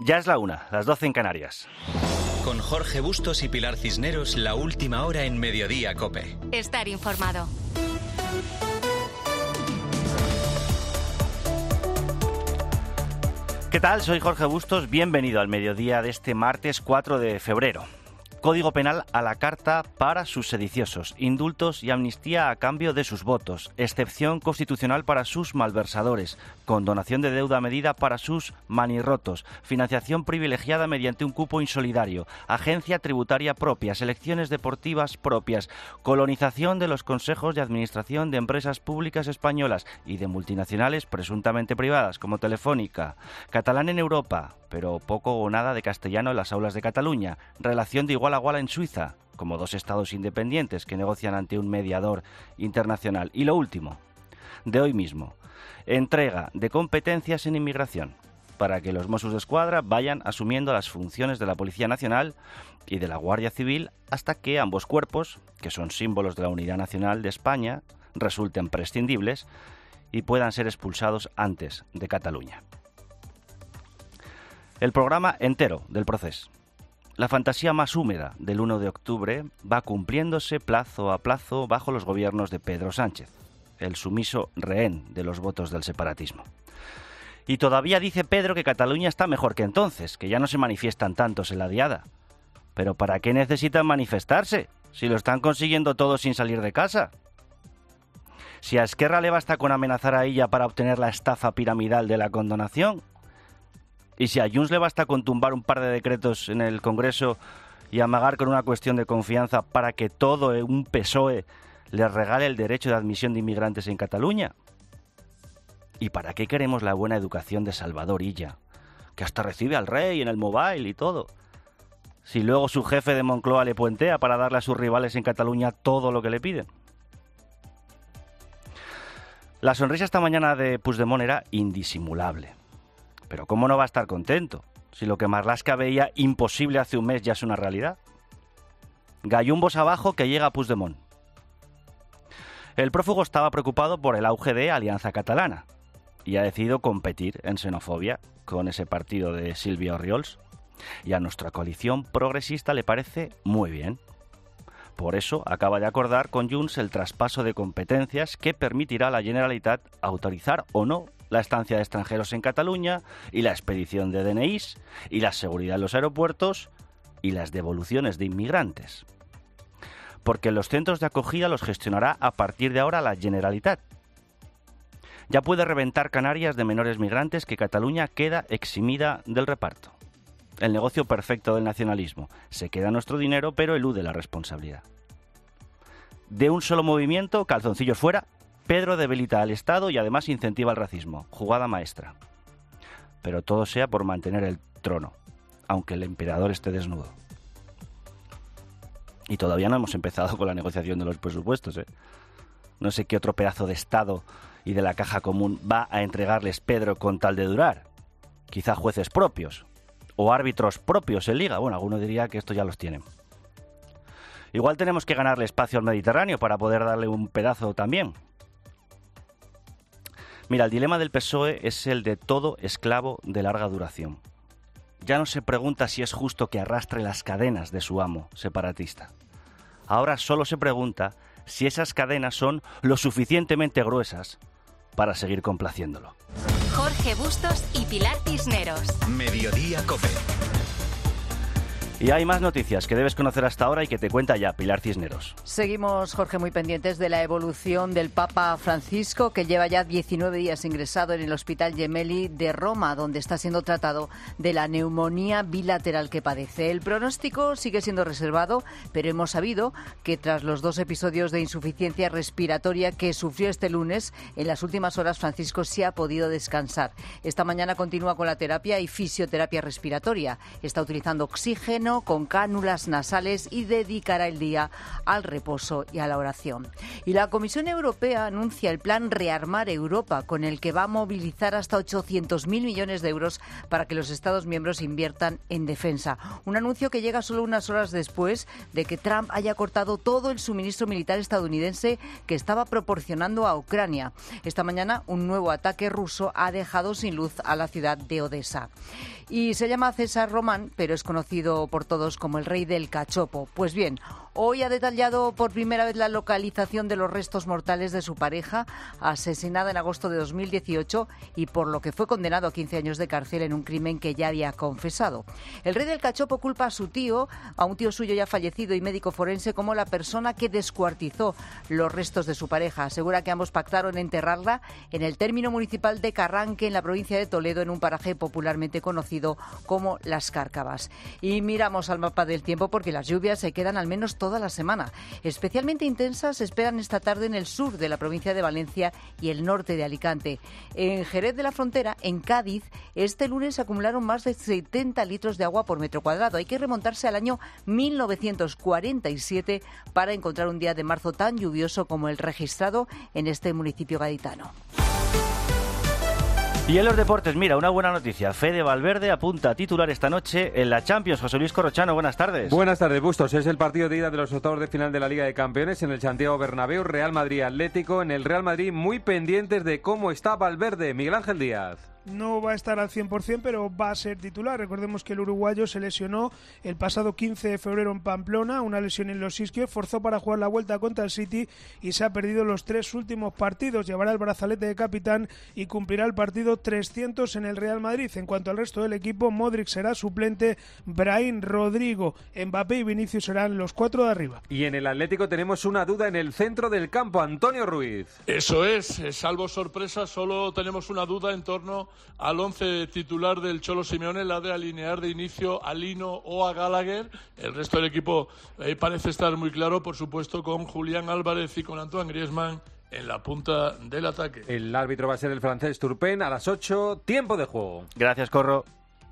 Ya es la 1, las 12 en Canarias. Con Jorge Bustos y Pilar Cisneros, la última hora en Mediodía COPE. Estar informado. ¿Qué tal? Soy Jorge Bustos, bienvenido al mediodía de este martes 4 de febrero. Código penal a la carta para sus sediciosos, indultos y amnistía a cambio de sus votos, excepción constitucional para sus malversadores, condonación de deuda a medida para sus manirrotos, financiación privilegiada mediante un cupo insolidario, agencia tributaria propia, selecciones deportivas propias, colonización de los consejos de administración de empresas públicas españolas y de multinacionales presuntamente privadas como Telefónica, catalán en Europa, pero poco o nada de castellano en las aulas de Cataluña, relación de igual a igual en Suiza, como dos estados independientes que negocian ante un mediador internacional. Y lo último, de hoy mismo, entrega de competencias en inmigración, para que los Mossos d'Esquadra vayan asumiendo las funciones de la Policía Nacional y de la Guardia Civil hasta que ambos cuerpos, que son símbolos de la unidad nacional de España, resulten prescindibles y puedan ser expulsados antes de Cataluña. El programa entero del proceso. La fantasía más húmeda del 1 de octubre va cumpliéndose plazo a plazo bajo los gobiernos de Pedro Sánchez, el sumiso rehén de los votos del separatismo. Y todavía dice Pedro que Cataluña está mejor que entonces, que ya no se manifiestan tantos en la diada. ¿Pero para qué necesitan manifestarse, si lo están consiguiendo todo sin salir de casa? Si a Esquerra le basta con amenazar a ella para obtener la estafa piramidal de la condonación, y si a Junts le basta con tumbar un par de decretos en el Congreso y amagar con una cuestión de confianza para que todo un PSOE le regale el derecho de admisión de inmigrantes en Cataluña. ¿Y para qué queremos la buena educación de Salvador Illa, que hasta recibe al rey en el mobile y todo? Si luego su jefe de Moncloa le puentea para darle a sus rivales en Cataluña todo lo que le piden. La sonrisa esta mañana de Puigdemont era indisimulable. Pero ¿cómo no va a estar contento si lo que Marlaska veía imposible hace un mes ya es una realidad? Gallumbos abajo que llega Puigdemont. El prófugo estaba preocupado por el auge de Alianza Catalana y ha decidido competir en xenofobia con ese partido de Sílvia Orriols. Y a nuestra coalición progresista le parece muy bien. Por eso acaba de acordar con Junts el traspaso de competencias que permitirá a la Generalitat autorizar o no la estancia de extranjeros en Cataluña y la expedición de DNIs y la seguridad en los aeropuertos y las devoluciones de inmigrantes. Porque los centros de acogida los gestionará a partir de ahora la Generalitat. Ya puede reventar Canarias de menores migrantes que Cataluña queda eximida del reparto. El negocio perfecto del nacionalismo. Se queda nuestro dinero pero elude la responsabilidad. De un solo movimiento, calzoncillos fuera, Pedro debilita al Estado y además incentiva el racismo. Jugada maestra. Pero todo sea por mantener el trono, aunque el emperador esté desnudo. Y todavía no hemos empezado con la negociación de los presupuestos, ¿eh? No sé qué otro pedazo de Estado y de la caja común va a entregarles Pedro con tal de durar. Quizá jueces propios o árbitros propios en Liga. Bueno, alguno diría que estos ya los tienen. Igual tenemos que ganarle espacio al Mediterráneo para poder darle un pedazo también. Mira, el dilema del PSOE es el de todo esclavo de larga duración. Ya no se pregunta si es justo que arrastre las cadenas de su amo separatista. Ahora solo se pregunta si esas cadenas son lo suficientemente gruesas para seguir complaciéndolo. Jorge Bustos y Pilar Cisneros. Mediodía COPE. Y hay más noticias que debes conocer hasta ahora y que te cuenta ya Pilar Cisneros. Seguimos, Jorge, muy pendientes de la evolución del Papa Francisco, que lleva ya 19 días ingresado en el Hospital Gemelli de Roma, donde está siendo tratado de la neumonía bilateral que padece. El pronóstico sigue siendo reservado, pero hemos sabido que tras los 2 episodios de insuficiencia respiratoria que sufrió este lunes, en las últimas horas Francisco sí ha podido descansar. Esta mañana continúa con la terapia y fisioterapia respiratoria. Está utilizando oxígeno sereno, con cánulas nasales y dedicará el día al reposo y a la oración. Y la Comisión Europea anuncia el plan Rearmar Europa, con el que va a movilizar hasta 800.000 millones de euros para que los Estados miembros inviertan en defensa. Un anuncio que llega solo unas horas después de que Trump haya cortado todo el suministro militar estadounidense que estaba proporcionando a Ucrania. Esta mañana, un nuevo ataque ruso ha dejado sin luz a la ciudad de Odessa. Y se llama César Román, pero es conocido por todos como el rey del cachopo. Pues bien, hoy ha detallado por primera vez la localización de los restos mortales de su pareja, asesinada en agosto de 2018 y por lo que fue condenado a 15 años de cárcel en un crimen que ya había confesado. El rey del cachopo culpa a un tío suyo ya fallecido y médico forense, como la persona que descuartizó los restos de su pareja. Asegura que ambos pactaron enterrarla en el término municipal de Carranque, en la provincia de Toledo, en un paraje popularmente conocido como Las Cárcavas. Y miramos al mapa del tiempo porque las lluvias se quedan al menos toda la semana. Especialmente intensas se esperan esta tarde en el sur de la provincia de Valencia y el norte de Alicante. En Jerez de la Frontera, en Cádiz, este lunes se acumularon más de 70 litros de agua por metro cuadrado. Hay que remontarse al año 1947 para encontrar un día de marzo tan lluvioso como el registrado en este municipio gaditano. Y en los deportes, mira, una buena noticia. Fede Valverde apunta a titular esta noche en la Champions. José Luis Corrochano, buenas tardes. Buenas tardes, Bustos. Es el partido de ida de los octavos de final de la Liga de Campeones en el Santiago Bernabéu. Real Madrid-Atlético. En el Real Madrid muy pendientes de cómo está Valverde. Miguel Ángel Díaz. No va a estar al 100%, pero va a ser titular. Recordemos que el uruguayo se lesionó el pasado 15 de febrero en Pamplona, una lesión en los isquios, forzó para jugar la vuelta contra el City y se ha perdido los 3 últimos partidos. Llevará el brazalete de capitán y cumplirá el partido 300 en el Real Madrid. En cuanto al resto del equipo, Modric será suplente, Brahim, Rodrigo, Mbappé y Vinicius serán los 4 de arriba. Y en el Atlético tenemos una duda en el centro del campo, Antonio Ruiz. Eso es, salvo sorpresa, solo tenemos una duda en torno al 11 titular del Cholo Simeone, la de alinear de inicio a Lino o a Gallagher. El resto del equipo parece estar muy claro, por supuesto, con Julián Álvarez y con Antoine Griezmann en la punta del ataque. El árbitro va a ser el francés Turpin a las 8, tiempo de juego. Gracias, Corro.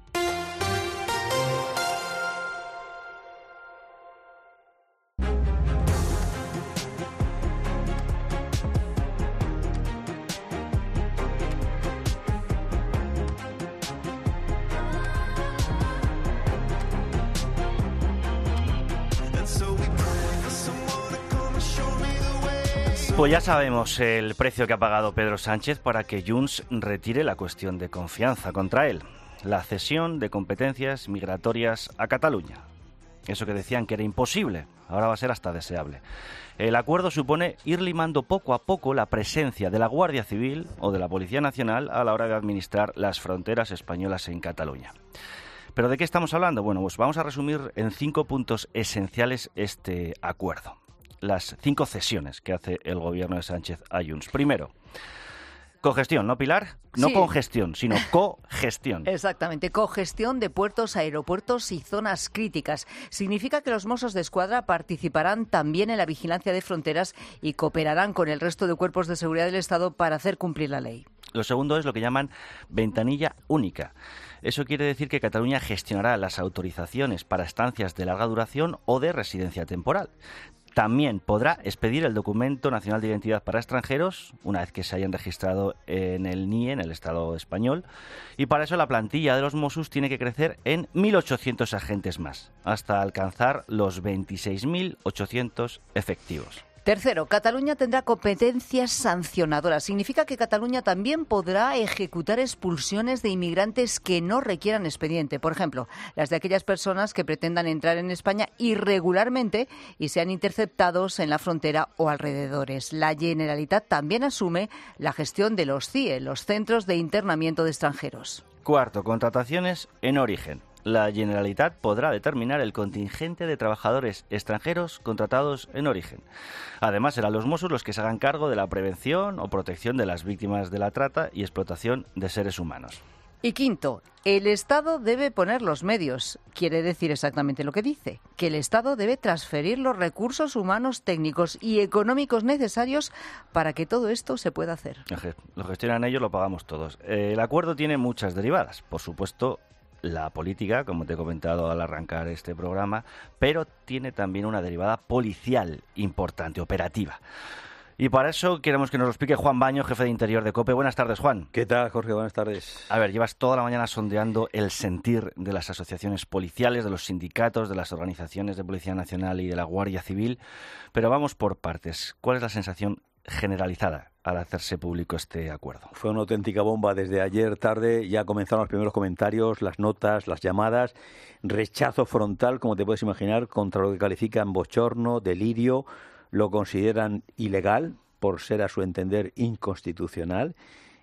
Pues ya sabemos el precio que ha pagado Pedro Sánchez para que Junts retire la cuestión de confianza contra él, la cesión de competencias migratorias a Cataluña. Eso que decían que era imposible, ahora va a ser hasta deseable. El acuerdo supone ir limando poco a poco la presencia de la Guardia Civil o de la Policía Nacional a la hora de administrar las fronteras españolas en Cataluña. ¿Pero de qué estamos hablando? Bueno, pues vamos a resumir en 5 puntos esenciales este acuerdo. Las 5 cesiones que hace el gobierno de Sánchez a Junts. Primero, cogestión, ¿no, Pilar? No sí. Congestión, sino cogestión. Exactamente, cogestión de puertos, aeropuertos y zonas críticas. Significa que los Mossos de Escuadra participarán también en la vigilancia de fronteras y cooperarán con el resto de cuerpos de seguridad del Estado para hacer cumplir la ley. Lo segundo es lo que llaman ventanilla única. Eso quiere decir que Cataluña gestionará las autorizaciones para estancias de larga duración o de residencia temporal. También podrá expedir el Documento Nacional de Identidad para extranjeros una vez que se hayan registrado en el NIE, en el Estado español, y para eso la plantilla de los Mossos tiene que crecer en 1.800 agentes más, hasta alcanzar los 26.800 efectivos. Tercero, Cataluña tendrá competencias sancionadoras. Significa que Cataluña también podrá ejecutar expulsiones de inmigrantes que no requieran expediente. Por ejemplo, las de aquellas personas que pretendan entrar en España irregularmente y sean interceptados en la frontera o alrededores. La Generalitat también asume la gestión de los CIE, los Centros de Internamiento de Extranjeros. Cuarto, contrataciones en origen. La Generalitat podrá determinar el contingente de trabajadores extranjeros contratados en origen. Además, serán los Mossos los que se hagan cargo de la prevención o protección de las víctimas de la trata y explotación de seres humanos. Y quinto, el Estado debe poner los medios. Quiere decir exactamente lo que dice, que el Estado debe transferir los recursos humanos, técnicos y económicos necesarios para que todo esto se pueda hacer. Lo gestionan ellos, lo pagamos todos. El acuerdo tiene muchas derivadas. Por supuesto, la política, como te he comentado al arrancar este programa, pero tiene también una derivada policial importante, operativa. Y para eso queremos que nos lo explique Juan Baño, jefe de Interior de COPE. Buenas tardes, Juan. ¿Qué tal, Jorge? Buenas tardes. A ver, llevas toda la mañana sondeando el sentir de las asociaciones policiales, de los sindicatos, de las organizaciones de Policía Nacional y de la Guardia Civil, pero vamos por partes. ¿Cuál es la sensación generalizada al hacerse público este acuerdo? Fue una auténtica bomba. Desde ayer tarde ya comenzaron los primeros comentarios, las notas, las llamadas, rechazo frontal, como te puedes imaginar, contra lo que califican bochorno, delirio. Lo consideran ilegal por ser, a su entender, inconstitucional.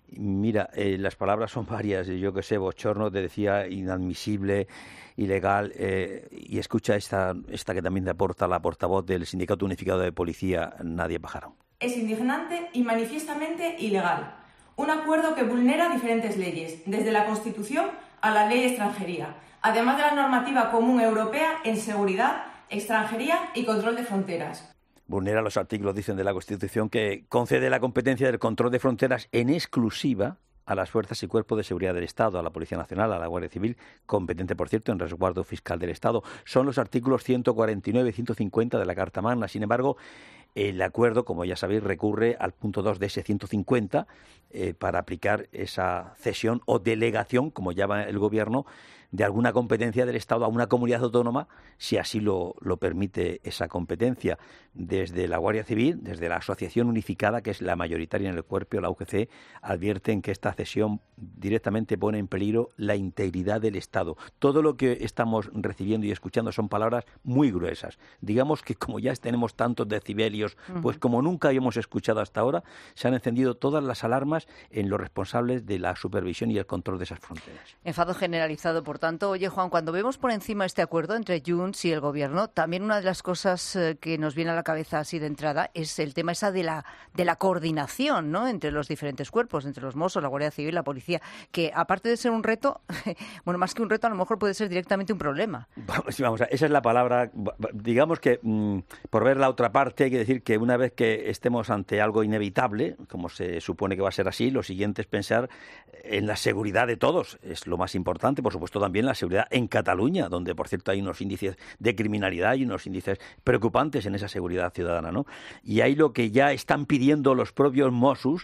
Mira, las palabras son varias. Yo que sé, bochorno, te decía inadmisible, ilegal. Y escucha esta que también te aporta la portavoz del Sindicato Unificado de Policía, Nadia Pajarón. Es indignante y manifiestamente ilegal. Un acuerdo que vulnera diferentes leyes, desde la Constitución a la Ley de Extranjería, además de la normativa común europea en seguridad, extranjería y control de fronteras. Vulnera los artículos, dicen, de la Constitución que concede la competencia del control de fronteras en exclusiva a las fuerzas y cuerpos de seguridad del Estado, a la Policía Nacional, a la Guardia Civil, competente, por cierto, en resguardo fiscal del Estado. Son los artículos 149 y 150 de la Carta Magna. Sin embargo, el acuerdo, como ya sabéis, recurre al punto 2 de ese 150 para aplicar esa cesión o delegación, como llama el Gobierno, de alguna competencia del Estado a una comunidad autónoma, si así lo permite esa competencia. Desde la Guardia Civil, desde la Asociación Unificada, que es la mayoritaria en el cuerpo, la UGC, advierten que esta cesión directamente pone en peligro la integridad del Estado. Todo lo que estamos recibiendo y escuchando son palabras muy gruesas. Digamos que como ya tenemos tantos decibelios, pues como nunca habíamos escuchado hasta ahora, se han encendido todas las alarmas en los responsables de la supervisión y el control de esas fronteras. Enfado generalizado, por tanto. Oye, Juan, cuando vemos por encima este acuerdo entre Junts y el Gobierno, también una de las cosas que nos viene a la cabeza así de entrada es el tema esa de la coordinación, ¿no?, entre los diferentes cuerpos, entre los Mossos, la Guardia Civil, la Policía, que aparte de ser un reto, bueno, más que un reto, a lo mejor puede ser directamente un problema. Vamos, esa es la palabra. Digamos que, por ver la otra parte, hay que decir que una vez que estemos ante algo inevitable, como se supone que va a ser así, lo siguiente es pensar en la seguridad de todos. Es lo más importante, por supuesto, también la seguridad en Cataluña, donde, por cierto, hay unos índices de criminalidad y unos índices preocupantes en esa seguridad ciudadana, ¿no? Y ahí lo que ya están pidiendo los propios Mossos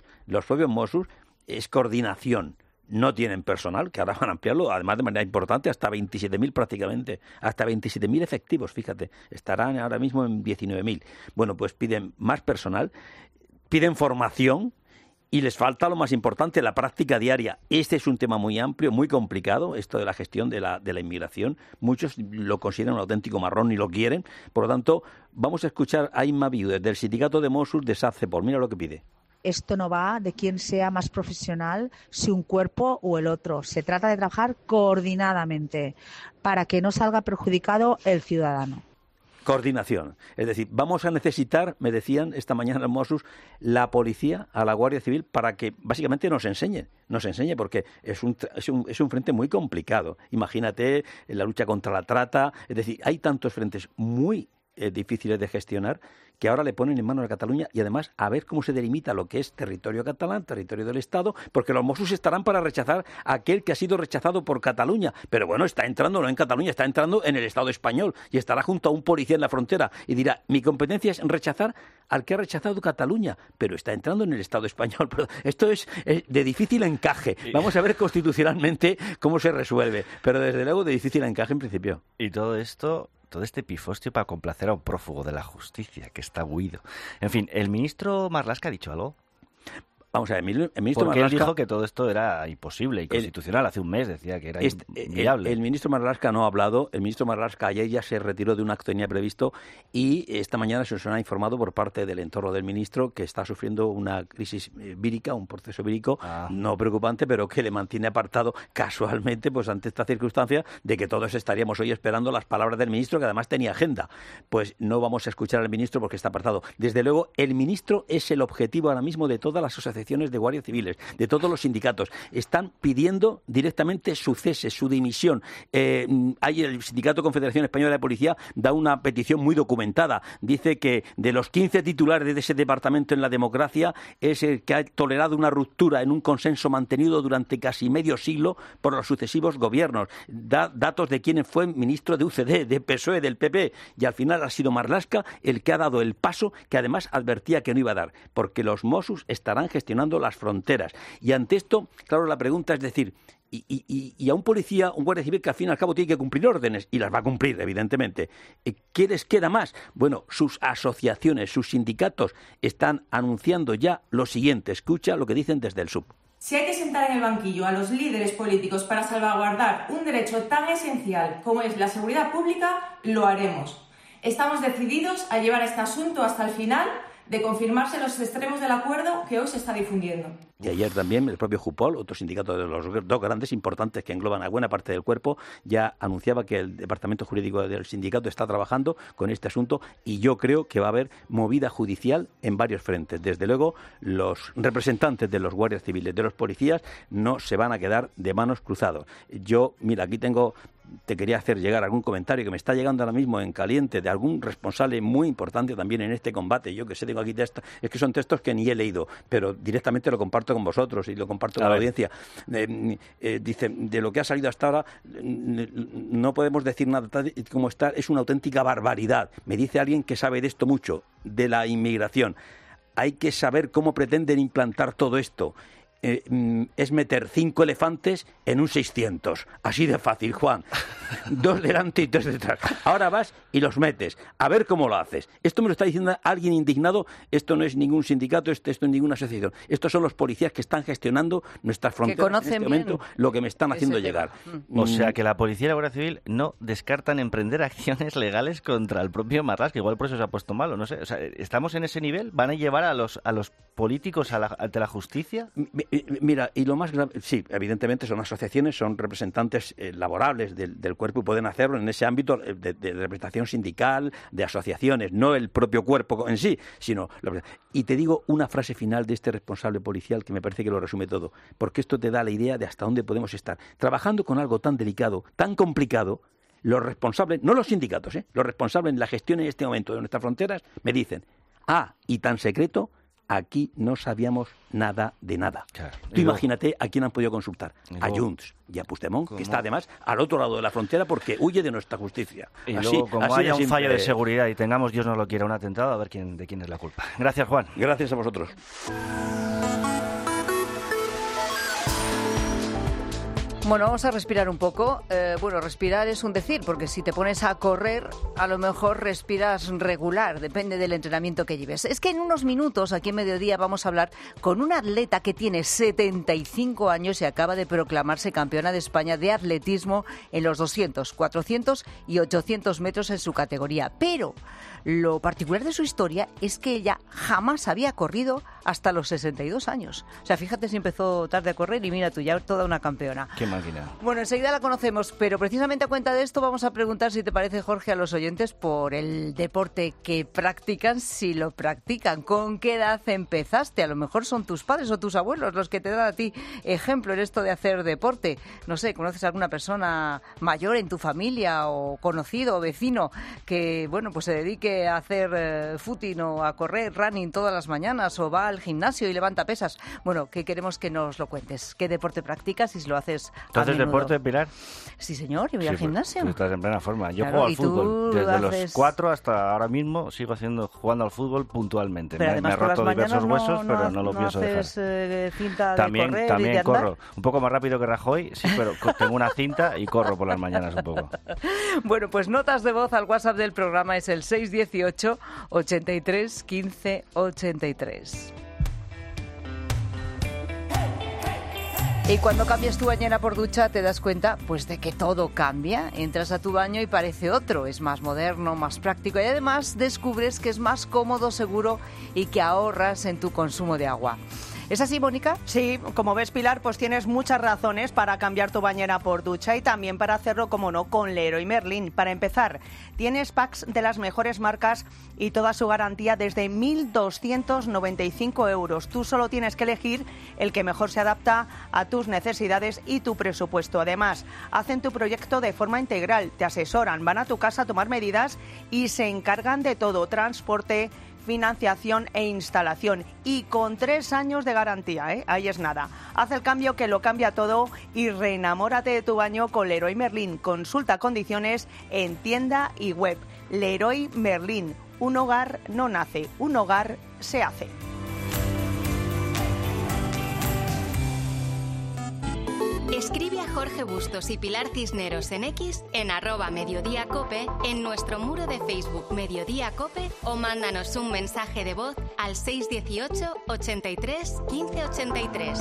es coordinación. No tienen personal, que ahora van a ampliarlo, además de manera importante, hasta 27.000 prácticamente, hasta 27.000 efectivos, fíjate, estarán ahora mismo en 19.000. Bueno, pues piden más personal, piden formación, y les falta lo más importante, la práctica diaria. Este es un tema muy amplio, muy complicado, esto de la gestión de la inmigración. Muchos lo consideran un auténtico marrón y lo quieren. Por lo tanto, vamos a escuchar a Inma Viudes, del Sindicato de Mossos de SACEPOL. Mira lo que pide. Esto no va de quién sea más profesional, si un cuerpo o el otro. Se trata de trabajar coordinadamente para que no salga perjudicado el ciudadano. Coordinación. Es decir, vamos a necesitar, me decían esta mañana los Mossos, la policía, a la Guardia Civil, para que básicamente nos enseñe, porque es un frente muy complicado. Imagínate la lucha contra la trata, es decir, hay tantos frentes muy difíciles de gestionar que ahora le ponen en manos a Cataluña y además a ver cómo se delimita lo que es territorio catalán, territorio del Estado, porque los Mossos estarán para rechazar a aquel que ha sido rechazado por Cataluña, pero bueno, está entrando no en Cataluña, está entrando en el Estado español y estará junto a un policía en la frontera y dirá, mi competencia es rechazar al que ha rechazado Cataluña, pero está entrando en el Estado español. Pero esto es de difícil encaje. Vamos a ver constitucionalmente cómo se resuelve, pero desde luego de difícil encaje en principio. Y todo este pifostio para complacer a un prófugo de la justicia que está huido. En fin, ¿el ministro Marlaska ha dicho algo? Vamos a ver, el ministro Porque Marlaska... él dijo que todo esto era imposible, inconstitucional. Hace un mes decía que era inviable. El ministro Marlaska no ha hablado. El ministro Marlaska ayer ya se retiró de un acto que tenía previsto y esta mañana se nos ha informado por parte del entorno del ministro que está sufriendo una crisis vírica, un proceso vírico no preocupante, pero que le mantiene apartado casualmente pues ante esta circunstancia de que todos estaríamos hoy esperando las palabras del ministro, que además tenía agenda. Pues no vamos a escuchar al ministro porque está apartado. Desde luego, el ministro es el objetivo ahora mismo de todas las asociaciones asociaciones de guardias civiles, de todos los sindicatos. Están pidiendo directamente su cese, su dimisión. Hay el Sindicato Confederación Española de Policía da una petición muy documentada. Dice que de los 15 titulares de ese departamento en la democracia es el que ha tolerado una ruptura en un consenso mantenido durante casi medio siglo por los sucesivos gobiernos. Da datos de quién fue ministro de UCD, de PSOE, del PP, y al final ha sido Marlaska el que ha dado el paso que además advertía que no iba a dar, porque los Mossos estarán gestionando las fronteras. Y ante esto, claro, la pregunta es decir, y a un policía, un guardia civil que al fin y al cabo tiene que cumplir órdenes, y las va a cumplir, evidentemente, ¿qué les queda más? Bueno, sus asociaciones, sus sindicatos están anunciando ya lo siguiente. Escucha lo que dicen desde el SUB. Si hay que sentar en el banquillo a los líderes políticos para salvaguardar un derecho tan esencial como es la seguridad pública, lo haremos. Estamos decididos a llevar este asunto hasta el final, de confirmarse los extremos del acuerdo que hoy se está difundiendo. Y ayer también el propio JUPOL, otro sindicato de los dos grandes importantes que engloban a buena parte del cuerpo, ya anunciaba que el departamento jurídico del sindicato está trabajando con este asunto, y yo creo que va a haber movida judicial en varios frentes. Desde luego, los representantes de los guardias civiles, de los policías, no se van a quedar de manos cruzados. Yo, mira, aquí te quería hacer llegar algún comentario que me está llegando ahora mismo en caliente de algún responsable muy importante también en este combate. Yo que sé, tengo aquí textos, es que son textos que ni he leído, pero directamente lo comparto con vosotros y lo comparto con la audiencia. Dice, de lo que ha salido hasta ahora, no podemos decir nada como está, es una auténtica barbaridad. Me dice alguien que sabe de esto mucho, de la inmigración. Hay que saber cómo pretenden implantar todo esto. Es meter 5 elefantes en un 600. Así de fácil, Juan. 2 delante y 3 detrás. Ahora vas y los metes. A ver cómo lo haces. Esto me lo está diciendo alguien indignado. Esto no es ningún sindicato, esto es ninguna asociación. Estos son los policías que están gestionando nuestras fronteras en este momento, lo que me están haciendo llegar. O sea que la policía y la Guardia Civil no descartan emprender acciones legales contra el propio Marlaska, que igual por eso se ha puesto malo, no sé. O sea, ¿estamos en ese nivel? ¿Van a llevar a los políticos ante la justicia? Mira, y lo más grave, sí, evidentemente son asociaciones, son representantes laborables del cuerpo y pueden hacerlo en ese ámbito de representación sindical, de asociaciones, no el propio cuerpo en sí, sino... Y te digo una frase final de este responsable policial que me parece que lo resume todo, porque esto te da la idea de hasta dónde podemos estar. Trabajando con algo tan delicado, tan complicado, los responsables, no los sindicatos, los responsables en la gestión en este momento de nuestras fronteras, me dicen, y tan secreto... Aquí no sabíamos nada de nada. Claro. Tú imagínate a quién han podido consultar. A Junts y a Puigdemont, que está además al otro lado de la frontera porque huye de nuestra justicia. Y luego, como haya un fallo de seguridad y tengamos, Dios no lo quiera, un atentado, a ver de quién es la culpa. Gracias, Juan. Gracias a vosotros. Bueno, vamos a respirar un poco. Respirar es un decir, porque si te pones a correr, a lo mejor respiras regular, depende del entrenamiento que lleves. Es que en unos minutos, aquí en Mediodía, vamos a hablar con una atleta que tiene 75 años y acaba de proclamarse campeona de España de atletismo en los 200, 400 y 800 metros en su categoría. Pero lo particular de su historia es que ella jamás había corrido hasta los 62 años. O sea, fíjate si empezó tarde a correr y mira tú, ya toda una campeona. Qué máquina. Bueno, enseguida la conocemos, pero precisamente a cuenta de esto vamos a preguntar, si te parece, Jorge, a los oyentes por el deporte que practican, si lo practican. ¿Con qué edad empezaste? A lo mejor son tus padres o tus abuelos los que te dan a ti ejemplo en esto de hacer deporte. No sé, ¿conoces a alguna persona mayor en tu familia o conocido o vecino que, pues se dedique a hacer footing o a correr running todas las mañanas o va al gimnasio y levanta pesas? Bueno, que queremos que nos lo cuentes. ¿Qué deporte practicas y si lo haces ¿Tú haces deporte, Pilar? Sí, señor, yo voy al gimnasio. Pues estás en plena forma. Yo juego al fútbol. Desde los 4 hasta ahora mismo sigo jugando al fútbol puntualmente. Pero me he roto diversos huesos, pero no lo pienso dejar. Cinta también de correr también y de corro. Un poco más rápido que Rajoy, sí, pero tengo una cinta y corro por las mañanas un poco. Bueno, pues notas de voz al WhatsApp del programa es el 618 83 15 83. Y cuando cambias tu bañera por ducha te das cuenta pues de que todo cambia. Entras a tu baño y parece otro, es más moderno, más práctico y además descubres que es más cómodo, seguro y que ahorras en tu consumo de agua. ¿Es así, Mónica? Sí, como ves, Pilar, pues tienes muchas razones para cambiar tu bañera por ducha y también para hacerlo, como no, con Leroy Merlin. Para empezar, tienes packs de las mejores marcas y toda su garantía desde 1.295 euros. Tú solo tienes que elegir el que mejor se adapta a tus necesidades y tu presupuesto. Además, hacen tu proyecto de forma integral, te asesoran, van a tu casa a tomar medidas y se encargan de todo: transporte, financiación e instalación, y con 3 años de garantía, ¿eh? Ahí es nada. Haz el cambio que lo cambia todo y reenamórate de tu baño con Leroy Merlin. Consulta condiciones en tienda y web. Leroy Merlin, un hogar no nace, un hogar se hace. Escribe a Jorge Bustos y Pilar Cisneros en X, en @mediodíacope, en nuestro muro de Facebook Mediodía Cope, o mándanos un mensaje de voz al 618 83 15 83.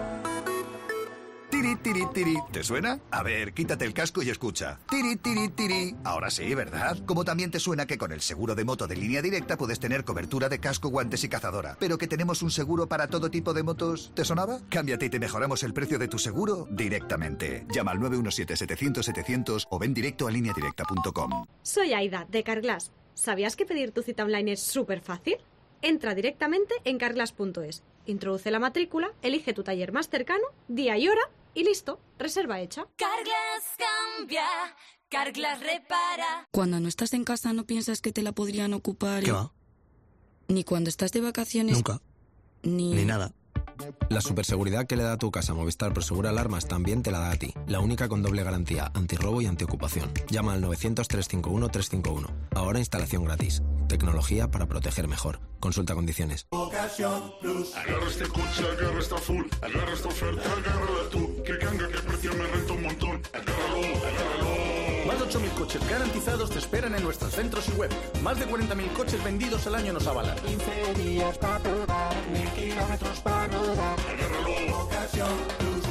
Tiri, tiri, tiri. ¿Te suena? A ver, quítate el casco y escucha. Tiri, tiri, tiri. Ahora sí, ¿verdad? Como también te suena que con el seguro de moto de Línea Directa puedes tener cobertura de casco, guantes y cazadora. Pero que tenemos un seguro para todo tipo de motos. ¿Te sonaba? Cámbiate y te mejoramos el precio de tu seguro directamente. Llama al 917-700-700 o ven directo a lineadirecta.com. Soy Aida, de Carglass. ¿Sabías que pedir tu cita online es súper fácil? Entra directamente en carglass.es, introduce la matrícula, elige tu taller más cercano, día y hora y listo, reserva hecha. Carglass cambia, Carglass repara. Cuando no estás en casa no piensas que te la podrían ocupar. ¿Qué va? Ni cuando estás de vacaciones. Nunca. Ni nada. La superseguridad que le da a tu casa Movistar Prosegur Alarmas también te la da a ti. La única con doble garantía, antirrobo y antiocupación. Llama al 900-351-351. Ahora instalación gratis. Tecnología para proteger mejor. Consulta condiciones. Ocasión Plus. Agarra este coche, agarra esta full. Agarra esta oferta, agárrala tú. Que ganga, que precio me renta un montón. Agárralo, agárralo. Más de 8.000 coches garantizados te esperan en nuestros centros y web. Más de 40.000 coches vendidos al año nos avalan. 15 días para probar, 1.000 kilómetros para rodar. Agárralo, Ocasión Plus.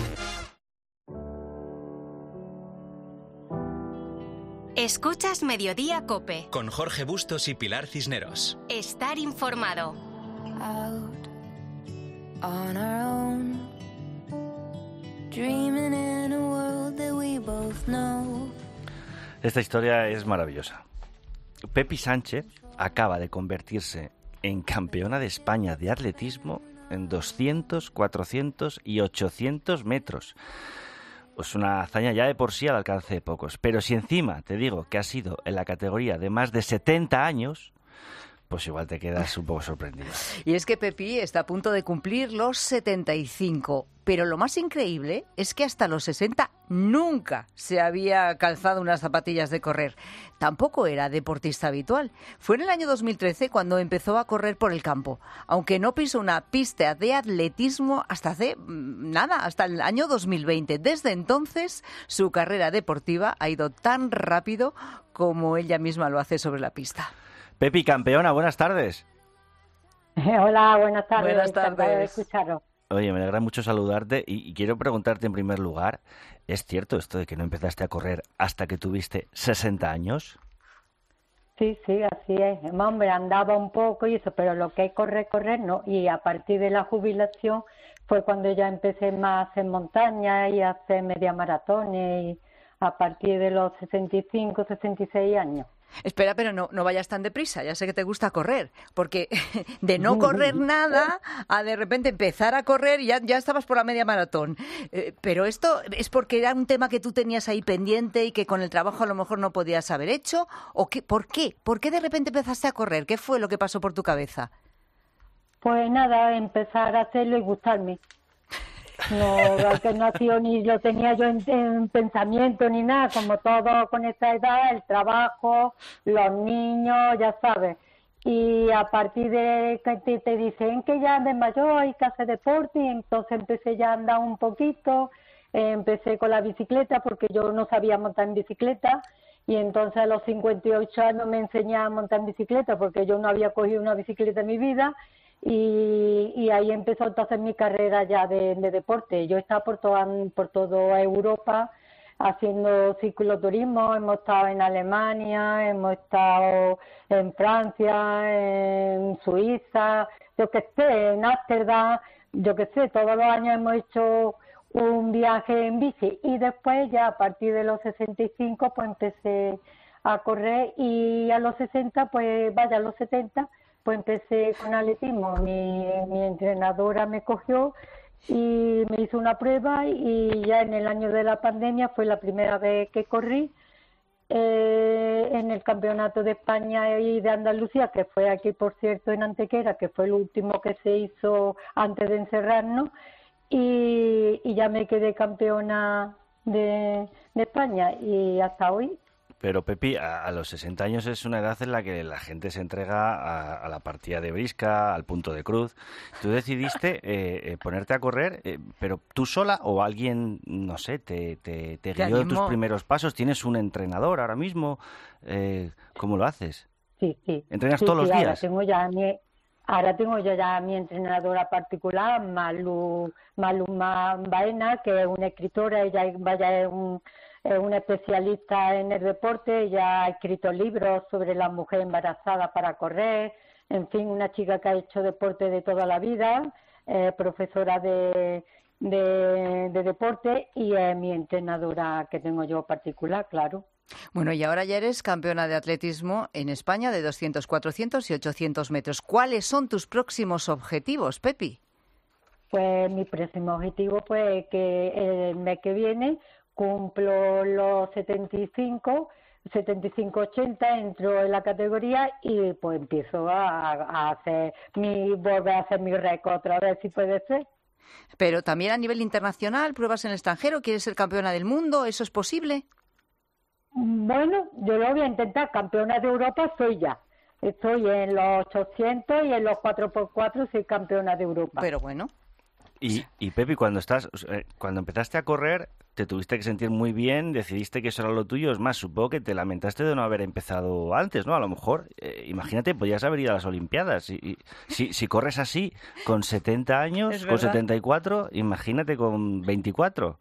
Escuchas Mediodía Cope. Con Jorge Bustos y Pilar Cisneros. Estar informado. Out on our own, dreaming in a world that we both know. Esta historia es maravillosa. Pepi Sánchez acaba de convertirse en campeona de España de atletismo en 200, 400 y 800 metros. Pues una hazaña ya de por sí al alcance de pocos. Pero si encima te digo que ha sido en la categoría de más de 70 años, pues igual te quedas un poco sorprendido. Y es que Pepi está a punto de cumplir los 75. Pero lo más increíble es que hasta los 60 nunca se había calzado unas zapatillas de correr. Tampoco era deportista habitual. Fue en el año 2013 cuando empezó a correr por el campo, aunque no pisó una pista de atletismo hasta hasta el año 2020. Desde entonces, su carrera deportiva ha ido tan rápido como ella misma lo hace sobre la pista. Pepi, campeona, buenas tardes. Hola, buenas tardes. Buenas tardes. De escucharos. Oye, me alegra mucho saludarte y quiero preguntarte en primer lugar, ¿es cierto esto de que no empezaste a correr hasta que tuviste 60 años? Sí, así es. Hombre, andaba un poco y eso, pero lo que es correr, no. Y a partir de la jubilación fue cuando ya empecé más en montaña y a hacer media maratones, y a partir de los 65, 66 años. Espera, pero no vayas tan deprisa, ya sé que te gusta correr, porque de no correr nada a de repente empezar a correr y ya estabas por la media maratón. Pero esto es porque era un tema que tú tenías ahí pendiente y que con el trabajo a lo mejor no podías haber hecho, ¿o qué? ¿Por qué? ¿Por qué de repente empezaste a correr? ¿Qué fue lo que pasó por tu cabeza? Pues nada, empezar a hacerlo y gustarme. No, que no ha sido ni lo tenía yo en pensamiento ni nada, como todo con esa edad, el trabajo, los niños, ya sabes. Y a partir de que te dicen que ya de mayor hay que hacer deporte, y entonces empecé ya a andar un poquito, empecé con la bicicleta porque yo no sabía montar en bicicleta, y entonces a los 58 años me enseñé a montar en bicicleta porque yo no había cogido una bicicleta en mi vida. Y ahí empezó entonces mi carrera ya de deporte. Yo he estado por toda Europa haciendo cicloturismo, hemos estado en Alemania, hemos estado en Francia, en Suiza, yo que sé, en Ámsterdam, yo qué sé, todos los años hemos hecho un viaje en bici y después ya a partir de los 65 pues empecé a correr y a los 60 pues a los 70 pues empecé con atletismo. Mi entrenadora me cogió y me hizo una prueba y ya en el año de la pandemia fue la primera vez que corrí en el Campeonato de España y de Andalucía, que fue aquí por cierto en Antequera, que fue el último que se hizo antes de encerrarnos. Y ya me quedé campeona de España y hasta hoy. Pero Pepi, a los 60 años es una edad en la que la gente se entrega a la partida de brisca, al punto de cruz. Tú decidiste ponerte a correr, pero tú sola o alguien, no sé, te guió en tus primeros pasos. ¿Tienes un entrenador ahora mismo? ¿Cómo lo haces? Sí. ¿Entrenas todos los días? Ahora tengo yo ya mi entrenadora particular, Maluma Baena, que es una escritora, ella es una especialista en el deporte, ella ha escrito libros sobre la mujer embarazada para correr, en fin, una chica que ha hecho deporte de toda la vida, profesora de deporte y es mi entrenadora que tengo yo particular, claro. Bueno, y ahora ya eres campeona de atletismo en España de 200, 400 y 800 metros. ¿Cuáles son tus próximos objetivos, Pepi? Pues mi próximo objetivo pues que el mes que viene cumplo los 75-80, entro en la categoría y pues empiezo a volver a hacer mi récord otra vez, si puede ser. Pero también a nivel internacional, pruebas en el extranjero, ¿quieres ser campeona del mundo? ¿Eso es posible? Bueno, yo lo voy a intentar. Campeona de Europa soy ya. Estoy en los 800 y en los 4x4 soy campeona de Europa. Pero bueno. Y Pepi, cuando empezaste a correr, te tuviste que sentir muy bien, decidiste que eso era lo tuyo. Es más, supongo que te lamentaste de no haber empezado antes, ¿no? A lo mejor, imagínate, podías haber ido a las Olimpiadas. Si corres así, con 70 años, con 74, imagínate con 24.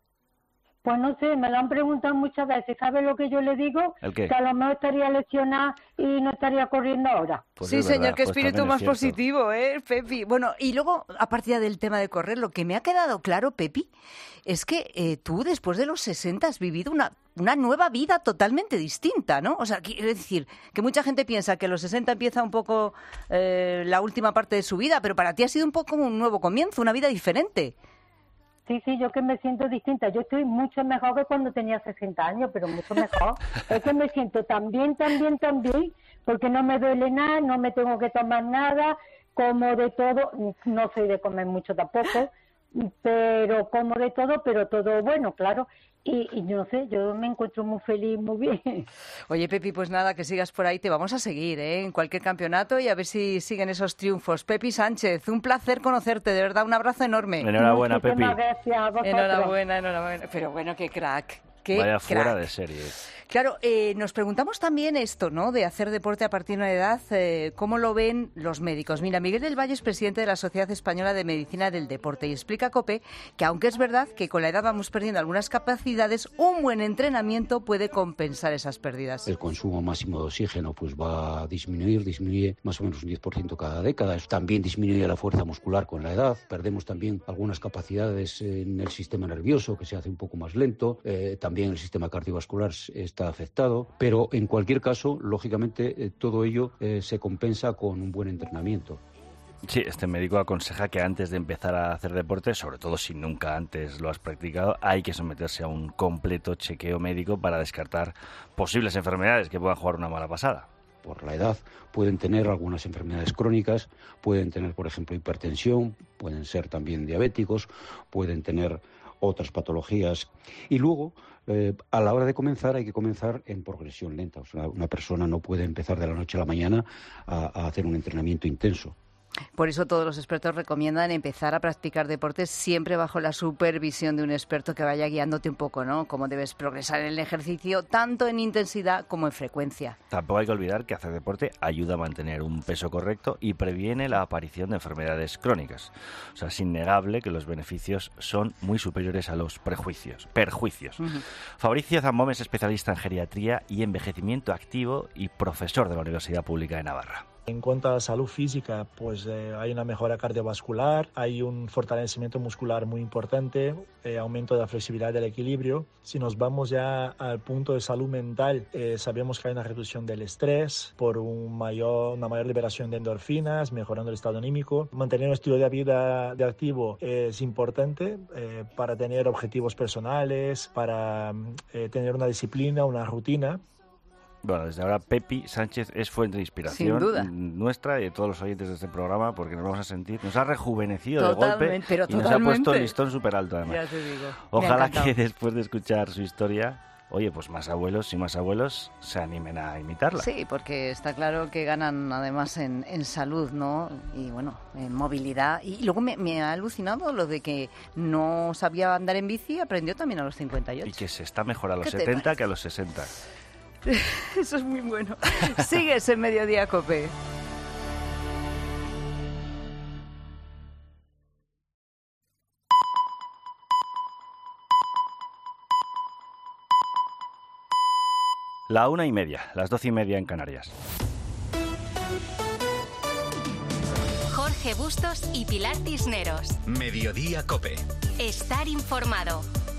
Pues no sé, me lo han preguntado muchas veces. ¿Sabes lo que yo le digo? ¿El qué? Que a lo mejor estaría lesionada y no estaría corriendo ahora. Pues sí, señor, qué espíritu más positivo, Pepi? Bueno, y luego, a partir del tema de correr, lo que me ha quedado claro, Pepi, es que tú después de los 60 has vivido una nueva vida totalmente distinta, ¿no? O sea, quiero decir, que mucha gente piensa que a los 60 empieza un poco la última parte de su vida, pero para ti ha sido un poco como un nuevo comienzo, una vida diferente. Sí, yo que me siento distinta. Yo estoy mucho mejor que cuando tenía 60 años, pero mucho mejor. Es que me siento tan bien, porque no me duele nada, no me tengo que tomar nada, como de todo. No soy de comer mucho tampoco, pero como de todo, pero todo bueno, claro. Y no sé, yo me encuentro muy feliz, muy bien. Oye, Pepi, pues nada, que sigas por ahí, te vamos a seguir en cualquier campeonato y a ver si siguen esos triunfos. Pepi Sánchez, un placer conocerte, de verdad, un abrazo enorme. Enhorabuena, Pepi. Gracias a vosotros. Enhorabuena. Pero bueno, qué crack. Vaya fuera de serie. Claro, nos preguntamos también esto, ¿no?, de hacer deporte a partir de una edad, ¿cómo lo ven los médicos? Mira, Miguel del Valle es presidente de la Sociedad Española de Medicina del Deporte y explica a COPE que aunque es verdad que con la edad vamos perdiendo algunas capacidades, un buen entrenamiento puede compensar esas pérdidas. El consumo máximo de oxígeno pues va a disminuye más o menos un 10% cada década. También disminuye la fuerza muscular con la edad. Perdemos también algunas capacidades en el sistema nervioso, que se hace un poco más lento. También el sistema cardiovascular está afectado, pero en cualquier caso, lógicamente, todo ello se compensa con un buen entrenamiento. Sí, este médico aconseja que antes de empezar a hacer deporte, sobre todo si nunca antes lo has practicado, hay que someterse a un completo chequeo médico para descartar posibles enfermedades que puedan jugar una mala pasada. Por la edad pueden tener algunas enfermedades crónicas, pueden tener, por ejemplo, hipertensión, pueden ser también diabéticos, pueden tener otras patologías. Y luego, a la hora de comenzar, hay que comenzar en progresión lenta. O sea, una persona no puede empezar de la noche a la mañana a hacer un entrenamiento intenso. Por eso todos los expertos recomiendan empezar a practicar deportes siempre bajo la supervisión de un experto que vaya guiándote un poco, ¿no? Cómo debes progresar en el ejercicio, tanto en intensidad como en frecuencia. Tampoco hay que olvidar que hacer deporte ayuda a mantener un peso correcto y previene la aparición de enfermedades crónicas. O sea, es innegable que los beneficios son muy superiores a los perjuicios. Fabricio Zambón es especialista en geriatría y envejecimiento activo y profesor de la Universidad Pública de Navarra. En cuanto a la salud física, pues hay una mejora cardiovascular, hay un fortalecimiento muscular muy importante, aumento de la flexibilidad del equilibrio. Si nos vamos ya al punto de salud mental, sabemos que hay una reducción del estrés por una mayor liberación de endorfinas, mejorando el estado anímico. Mantener un estilo de vida de activo es importante para tener objetivos personales, para tener una disciplina, una rutina. Bueno, desde ahora Pepi Sánchez es fuente de inspiración nuestra y de todos los oyentes de este programa, porque nos vamos a sentir, nos ha rejuvenecido de golpe y nos ha puesto el listón súper alto además. Ya te digo. Ojalá que después de escuchar su historia, oye, pues más abuelos y más abuelos se animen a imitarla. Sí, porque está claro que ganan además en salud, ¿no? Y bueno, en movilidad. Y luego me ha alucinado lo de que no sabía andar en bici, aprendió también a los 58. Y que se está mejor a los 70 que a los 60. Eso es muy bueno. Sigues en Mediodía COPE. La 1:30, las 12:30 en Canarias. Jorge Bustos y Pilar Cisneros. Mediodía COPE. Estar informado.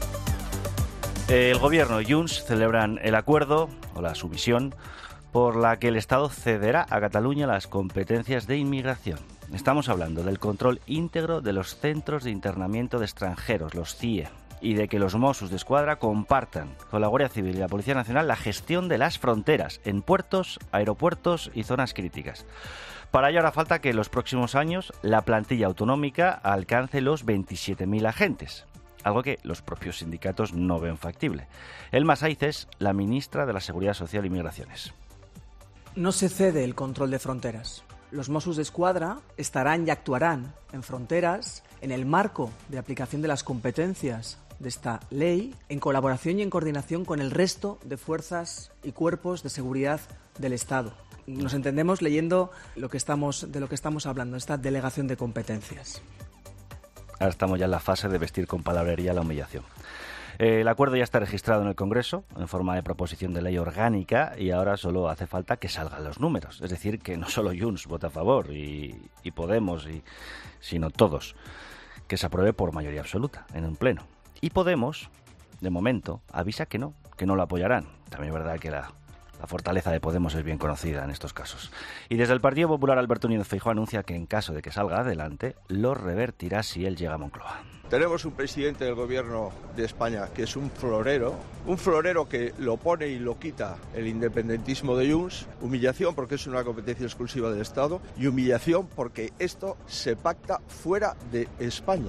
El Gobierno y Junts celebran el acuerdo, o la sumisión, por la que el Estado cederá a Cataluña las competencias de inmigración. Estamos hablando del control íntegro de los centros de internamiento de extranjeros, los CIE, y de que los Mossos d'Esquadra compartan con la Guardia Civil y la Policía Nacional la gestión de las fronteras en puertos, aeropuertos y zonas críticas. Para ello hará falta que en los próximos años la plantilla autonómica alcance los 27.000 agentes. Algo que los propios sindicatos no ven factible. Elma Sáiz, la ministra de la Seguridad Social y Migraciones. No se cede el control de fronteras. Los Mossos d'Esquadra estarán y actuarán en fronteras en el marco de aplicación de las competencias de esta ley, en colaboración y en coordinación con el resto de fuerzas y cuerpos de seguridad del Estado. Nos entendemos leyendo de lo que estamos hablando, esta delegación de competencias. Ahora estamos ya en la fase de vestir con palabrería la humillación. El acuerdo ya está registrado en el Congreso en forma de proposición de ley orgánica y ahora solo hace falta que salgan los números. Es decir, que no solo Junts vota a favor y Podemos, sino todos. Que se apruebe por mayoría absoluta en un pleno. Y Podemos, de momento, avisa que no lo apoyarán. También es verdad que la fortaleza de Podemos es bien conocida en estos casos. Y desde el Partido Popular, Alberto Núñez Feijóo anuncia que en caso de que salga adelante, lo revertirá si él llega a Moncloa. Tenemos un presidente del Gobierno de España que es un florero que lo pone y lo quita el independentismo de Junts, humillación porque es una competencia exclusiva del Estado y humillación porque esto se pacta fuera de España.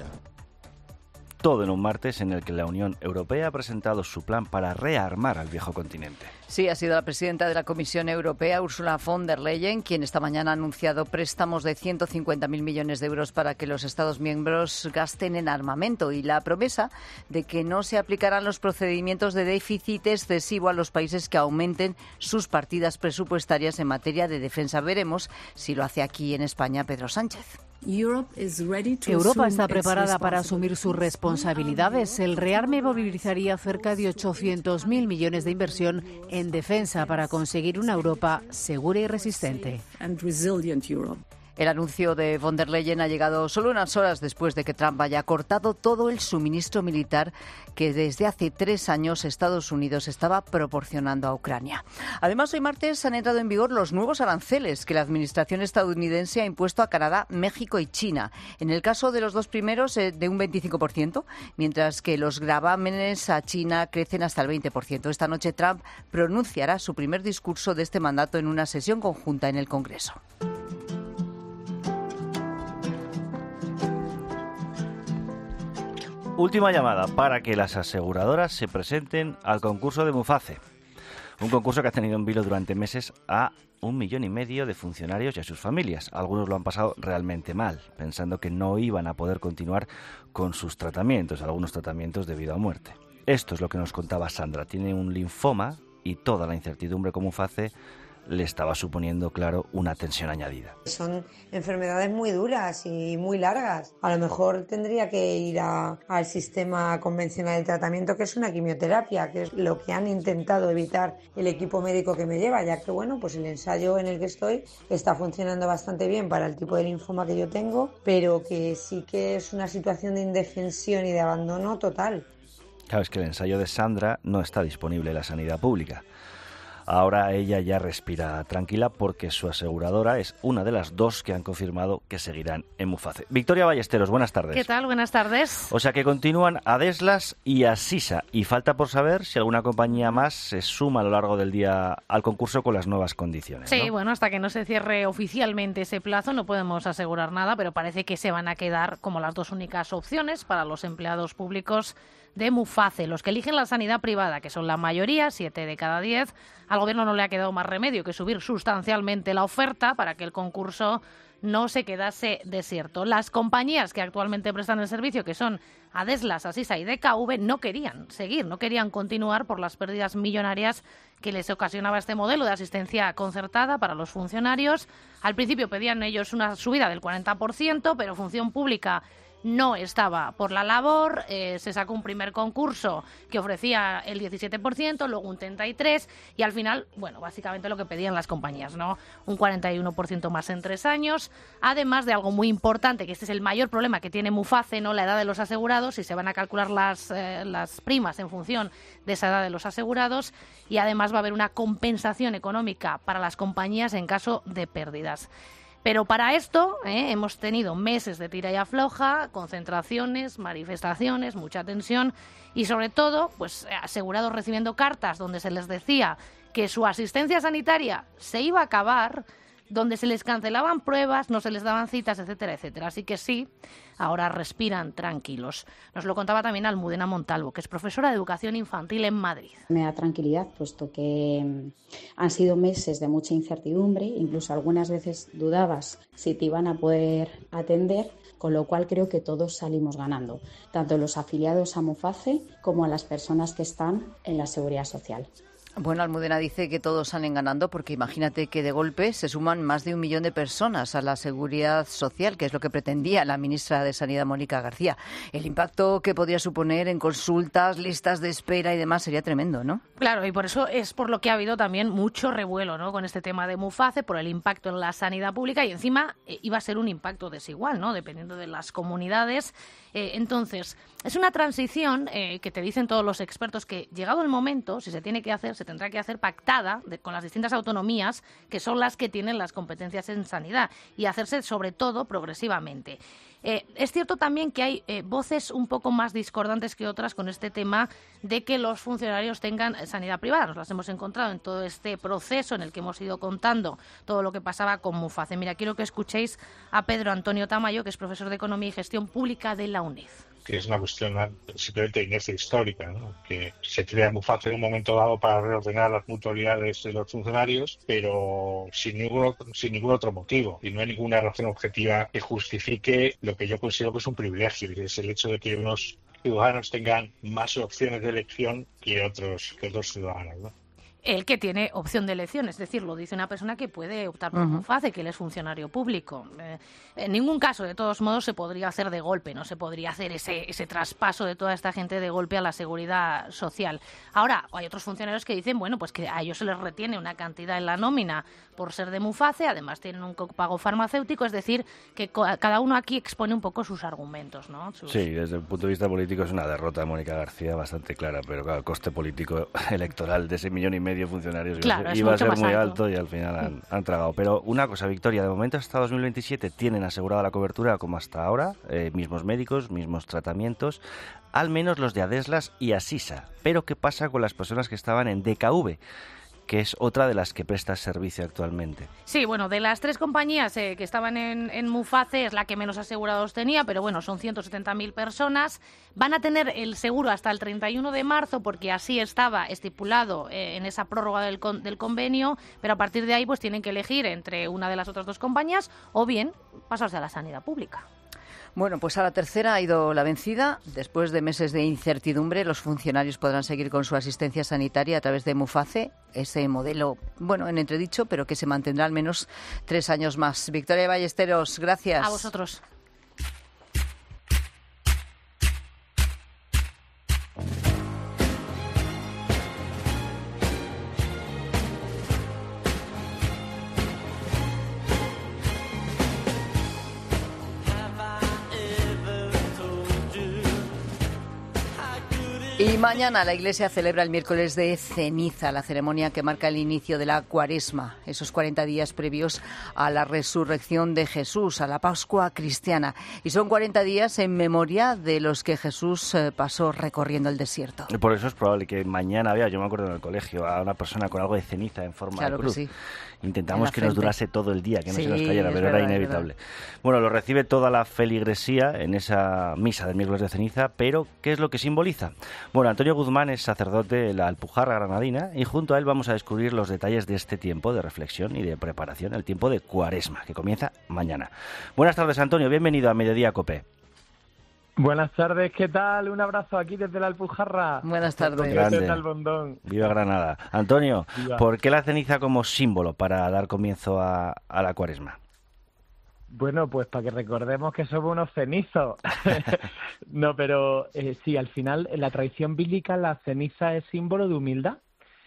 Todo en un martes en el que la Unión Europea ha presentado su plan para rearmar al viejo continente. Sí, ha sido la presidenta de la Comisión Europea, Ursula von der Leyen, quien esta mañana ha anunciado préstamos de 150.000 millones de euros para que los Estados miembros gasten en armamento y la promesa de que no se aplicarán los procedimientos de déficit excesivo a los países que aumenten sus partidas presupuestarias en materia de defensa. Veremos si lo hace aquí en España Pedro Sánchez. Europa está preparada para asumir sus responsabilidades. El rearme movilizaría cerca de 800.000 millones de inversión en defensa para conseguir una Europa segura y resistente. El anuncio de von der Leyen ha llegado solo unas horas después de que Trump haya cortado todo el suministro militar que desde hace 3 años Estados Unidos estaba proporcionando a Ucrania. Además, hoy martes han entrado en vigor los nuevos aranceles que la administración estadounidense ha impuesto a Canadá, México y China. En el caso de los dos primeros, de un 25%, mientras que los gravámenes a China crecen hasta el 20%. Esta noche Trump pronunciará su primer discurso de este mandato en una sesión conjunta en el Congreso. Última llamada para que las aseguradoras se presenten al concurso de Muface. Un concurso que ha tenido en vilo durante meses a 1,5 millones de funcionarios y a sus familias. Algunos lo han pasado realmente mal, pensando que no iban a poder continuar con sus tratamientos, algunos tratamientos debido a muerte. Esto es lo que nos contaba Sandra. Tiene un linfoma y toda la incertidumbre con Muface le estaba suponiendo, claro, una tensión añadida. Son enfermedades muy duras y muy largas. A lo mejor tendría que ir al sistema convencional de tratamiento, que es una quimioterapia, que es lo que han intentado evitar el equipo médico que me lleva, ya que bueno, pues el ensayo en el que estoy está funcionando bastante bien para el tipo de linfoma que yo tengo, pero que sí que es una situación de indefensión y de abandono total. Claro, es que el ensayo de Sandra no está disponible en la sanidad pública. Ahora ella ya respira tranquila porque su aseguradora es una de las dos que han confirmado que seguirán en Muface. Victoria Ballesteros, buenas tardes. ¿Qué tal? Buenas tardes. O sea que continúan Adeslas y Asisa, y falta por saber si alguna compañía más se suma a lo largo del día al concurso con las nuevas condiciones, ¿no? Sí, bueno, hasta que no se cierre oficialmente ese plazo no podemos asegurar nada, pero parece que se van a quedar como las dos únicas opciones para los empleados públicos de Muface. Los que eligen la sanidad privada, que son la mayoría, 7 de cada 10, al Gobierno no le ha quedado más remedio que subir sustancialmente la oferta para que el concurso no se quedase desierto. Las compañías que actualmente prestan el servicio, que son Adeslas, Asisa y DKV, no querían seguir, no querían continuar por las pérdidas millonarias que les ocasionaba este modelo de asistencia concertada para los funcionarios. Al principio pedían ellos una subida del 40%, pero Función Pública no estaba por la labor. Se sacó un primer concurso que ofrecía el 17%, luego un 33%, y al final, bueno, básicamente lo que pedían las compañías, ¿no? Un 41% más en 3 años, además de algo muy importante, que este es el mayor problema que tiene Muface, ¿no? La edad de los asegurados, y se van a calcular las primas en función de esa edad de los asegurados, y además va a haber una compensación económica para las compañías en caso de pérdidas. Pero para esto hemos tenido meses de tira y afloja, concentraciones, manifestaciones, mucha tensión y sobre todo pues asegurados recibiendo cartas donde se les decía que su asistencia sanitaria se iba a acabar, donde se les cancelaban pruebas, no se les daban citas, etcétera, etcétera. Así que sí, ahora respiran tranquilos. Nos lo contaba también Almudena Montalvo, que es profesora de Educación Infantil en Madrid. Me da tranquilidad, puesto que han sido meses de mucha incertidumbre, incluso algunas veces dudabas si te iban a poder atender, con lo cual creo que todos salimos ganando, tanto los afiliados a Muface como a las personas que están en la Seguridad Social. Bueno, Almudena dice que todos salen ganando porque imagínate que de golpe se suman más de 1 millón de personas a la Seguridad Social, que es lo que pretendía la ministra de Sanidad, Mónica García. El impacto que podría suponer en consultas, listas de espera y demás sería tremendo, ¿no? Claro, y por eso es por lo que ha habido también mucho revuelo, ¿no? Con este tema de Muface, por el impacto en la sanidad pública, y encima iba a ser un impacto desigual, ¿no? Dependiendo de las comunidades. Entonces, es una transición que te dicen todos los expertos que, llegado el momento, si se tiene que hacer, se tendrá que hacer pactada con las distintas autonomías, que son las que tienen las competencias en sanidad, y hacerse sobre todo progresivamente. Es cierto también que hay voces un poco más discordantes que otras con este tema de que los funcionarios tengan sanidad privada. Nos las hemos encontrado en todo este proceso en el que hemos ido contando todo lo que pasaba con Muface. Mira, quiero que escuchéis a Pedro Antonio Tamayo, que es profesor de Economía y Gestión Pública de la UNED. Que es una cuestión simplemente de inercia histórica, ¿no? Que se crea Muface en un momento dado para reordenar las mutualidades de los funcionarios, pero sin ningún otro motivo, y no hay ninguna razón objetiva que justifique lo que yo considero que es un privilegio, y es el hecho de que unos ciudadanos tengan más opciones de elección que otros ciudadanos, ¿no? El que tiene opción de elección, es decir, lo dice una persona que puede optar por Muface, que él es funcionario público. En ningún caso, de todos modos, se podría hacer de golpe, no se podría hacer ese traspaso de toda esta gente de golpe a la seguridad social. Ahora, hay otros funcionarios que dicen, bueno, pues que a ellos se les retiene una cantidad en la nómina por ser de Muface, además tienen un copago farmacéutico, es decir, que cada uno aquí expone un poco sus argumentos, ¿no? Sí, desde el punto de vista político es una derrota de Mónica García bastante clara, pero claro, el coste político electoral de ese 1,5 millones de funcionarios iba a ser muy alto y al final han tragado. Pero una cosa, Victoria, de momento hasta 2027 tienen asegurada la cobertura como hasta ahora, mismos médicos, mismos tratamientos, al menos los de Adeslas y Asisa. Pero ¿qué pasa con las personas que estaban en DKV? Que es otra de las que presta servicio actualmente. Sí, bueno, de las 3 compañías que estaban en Muface es la que menos asegurados tenía, pero bueno, son 170.000 personas. Van a tener el seguro hasta el 31 de marzo, porque así estaba estipulado en esa prórroga del convenio, pero a partir de ahí pues tienen que elegir entre una de las otras 2 compañías o bien pasarse a la sanidad pública. Bueno, pues a la tercera ha ido la vencida. Después de meses de incertidumbre, los funcionarios podrán seguir con su asistencia sanitaria a través de Muface, ese modelo, bueno, en entredicho, pero que se mantendrá al menos 3 años más. Victoria Ballesteros, gracias. A vosotros. Y mañana la Iglesia celebra el miércoles de ceniza, la ceremonia que marca el inicio de la Cuaresma, esos 40 días previos a la resurrección de Jesús, a la Pascua cristiana. Y son 40 días en memoria de los que Jesús pasó recorriendo el desierto. Por eso es probable que mañana vea, yo me acuerdo en el colegio, a una persona con algo de ceniza en forma de cruz. Que sí. Intentamos que nos durase todo el día, que no sí, se nos cayera, pero era inevitable. Bueno, lo recibe toda la feligresía en esa misa del miércoles de ceniza, pero ¿qué es lo que simboliza? Bueno, Antonio Guzmán es sacerdote de la Alpujarra granadina y junto a él vamos a descubrir los detalles de este tiempo de reflexión y de preparación, el tiempo de Cuaresma, que comienza mañana. Buenas tardes, Antonio, bienvenido a Mediodía COPE. Buenas tardes, ¿qué tal? Un abrazo aquí desde la Alpujarra. Buenas tardes. Grande. Viva Granada. Antonio, Viva. ¿Por qué la ceniza como símbolo para dar comienzo a la Cuaresma? Bueno, pues para que recordemos que somos unos cenizos. No, pero sí, al final en la tradición bíblica la ceniza es símbolo de humildad,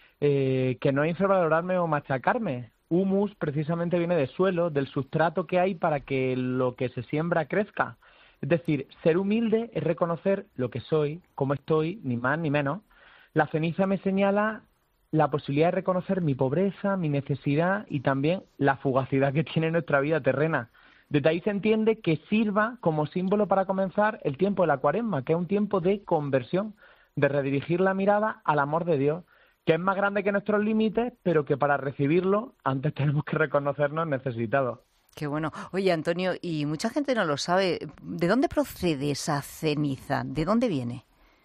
que no es infravalorarme o machacarme. Humus precisamente viene de suelo, del sustrato que hay para que lo que se siembra crezca. Es decir, ser humilde es reconocer lo que soy, cómo estoy, ni más ni menos. La ceniza me señala la posibilidad de reconocer mi pobreza, mi necesidad y también la fugacidad que tiene nuestra vida terrena. Desde ahí se entiende que sirva como símbolo para comenzar el tiempo de la Cuaresma, que es un tiempo de conversión, de redirigir la mirada al amor de Dios, que es más grande que nuestros límites, pero que para recibirlo antes tenemos que reconocernos necesitados. Qué bueno. Oye, Antonio, y mucha gente no lo sabe, ¿de dónde procede esa ceniza? ¿De dónde viene?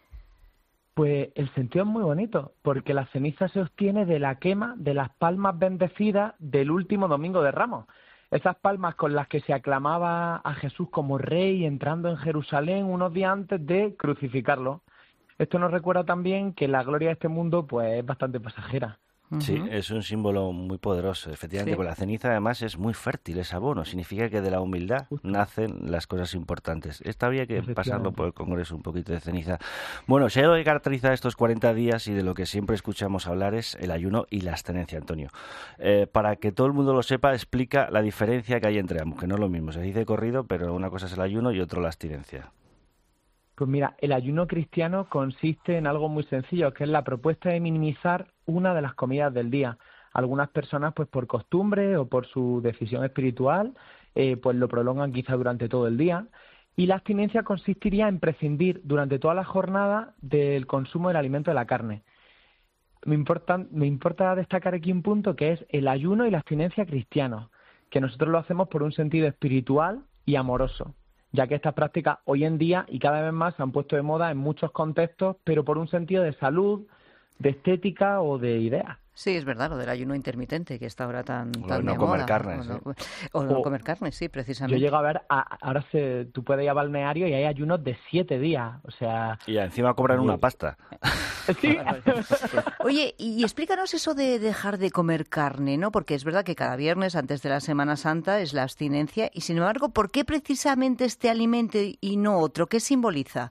Pues el sentido es muy bonito, porque la ceniza se obtiene de la quema de las palmas bendecidas del último domingo de Ramos. Esas palmas con las que se aclamaba a Jesús como rey entrando en Jerusalén unos días antes de crucificarlo. Esto nos recuerda también que la gloria de este mundo pues es bastante pasajera. Sí, es un símbolo muy poderoso. Efectivamente, Sí. con la ceniza además es muy fértil, es abono. Significa que de la humildad nacen las cosas importantes. Esto habría que pasarlo por el Congreso, un poquito de ceniza. Bueno, si hay algo que caracteriza estos 40 días y de lo que siempre escuchamos hablar es el ayuno y la abstenencia, Antonio. Para que todo el mundo lo sepa, explica la diferencia que hay entre ambos, que no es lo mismo. Se dice corrido, pero una cosa es el ayuno y otra la abstinencia. Pues mira, el ayuno cristiano consiste en algo muy sencillo, que es la propuesta de minimizar una de las comidas del día. Algunas personas, pues por costumbre o por su decisión espiritual, pues lo prolongan quizá durante todo el día. Y la abstinencia consistiría en prescindir durante toda la jornada del consumo del alimento de la carne. Me importa destacar aquí un punto que es el ayuno y la abstinencia cristianos, que nosotros lo hacemos por un sentido espiritual y amoroso, ya que estas prácticas hoy en día y cada vez más se han puesto de moda en muchos contextos, pero por un sentido de salud, de estética o de ideas. Sí, es verdad, lo del ayuno intermitente, que está ahora tan O de no comer moda. carne, O no comer carne, sí, precisamente. Yo llego a ver, ahora tú puedes ir a balneario y hay ayunos de 7 días, o sea... Y encima cobran una pasta. Sí. Oye, y explícanos eso de dejar de comer carne, ¿no? Porque es verdad que cada viernes antes de la Semana Santa es la abstinencia y, sin embargo, ¿por qué precisamente este alimento y no otro? ¿Qué simboliza?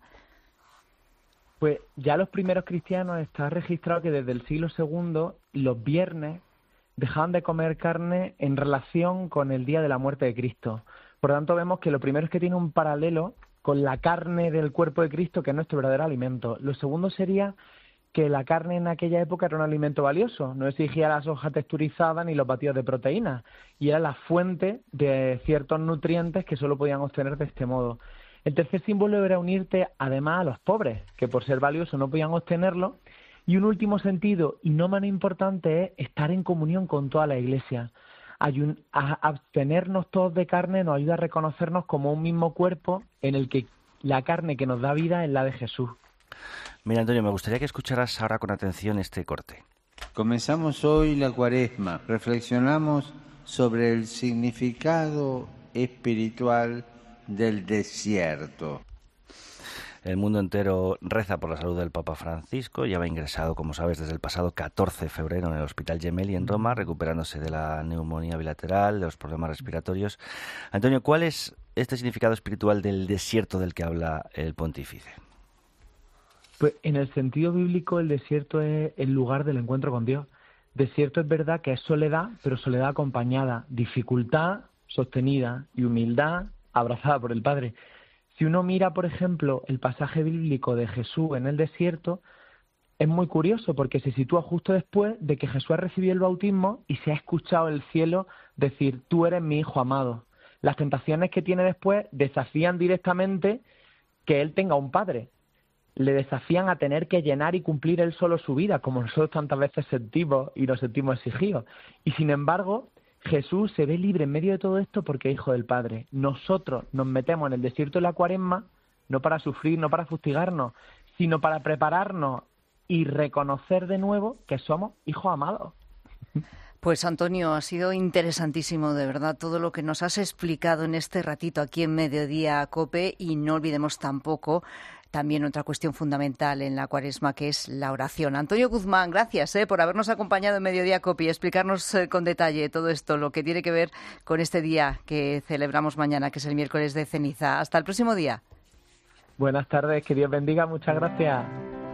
Pues ya los primeros cristianos está registrado que desde el siglo II los viernes dejaban de comer carne en relación con el día de la muerte de Cristo. Por lo tanto, vemos que lo primero es que tiene un paralelo con la carne del cuerpo de Cristo, que es nuestro verdadero alimento. Lo segundo sería que la carne en aquella época era un alimento valioso, no exigía las hojas texturizadas ni los batidos de proteínas, y era la fuente de ciertos nutrientes que solo podían obtener de este modo. El tercer símbolo era unirte además a los pobres, que por ser valiosos no podían obtenerlo. Y un último sentido, y no menos importante, es estar en comunión con toda la Iglesia. Abstenernos todos de carne nos ayuda a reconocernos como un mismo cuerpo en el que la carne que nos da vida es la de Jesús. Mira, Antonio, me gustaría que escucharas ahora con atención este corte. Comenzamos hoy la Cuaresma. Reflexionamos sobre el significado espiritual del desierto. El mundo entero reza por la salud del Papa Francisco. Lleva ingresado, como sabes, desde el pasado 14 de febrero en el Hospital Gemelli en Roma, recuperándose de la neumonía bilateral, de los problemas respiratorios. Antonio, ¿cuál es este significado espiritual del desierto del que habla el pontífice? Pues en el sentido bíblico el desierto es el lugar del encuentro con Dios. Desierto es verdad que es soledad, pero soledad acompañada, dificultad sostenida y humildad abrazada por el Padre. Si uno mira, por ejemplo, el pasaje bíblico de Jesús en el desierto, es muy curioso porque se sitúa justo después de que Jesús ha recibido el bautismo y se ha escuchado el cielo decir, tú eres mi hijo amado. Las tentaciones que tiene después desafían directamente que él tenga un padre. Le desafían a tener que llenar y cumplir él solo su vida, como nosotros tantas veces sentimos y nos sentimos exigidos. Y sin embargo, Jesús se ve libre en medio de todo esto porque es hijo del Padre. Nosotros nos metemos en el desierto de la Cuaresma no para sufrir, no para fustigarnos, sino para prepararnos y reconocer de nuevo que somos hijos amados. Pues Antonio, ha sido interesantísimo, de verdad, todo lo que nos has explicado en este ratito aquí en Mediodía COPE, y no olvidemos tampoco también otra cuestión fundamental en la Cuaresma, que es la oración. Antonio Guzmán, gracias por habernos acompañado en Mediodía COPE y explicarnos con detalle todo esto, lo que tiene que ver con este día que celebramos mañana, que es el miércoles de ceniza. Hasta el próximo día. Buenas tardes, que Dios bendiga, muchas gracias.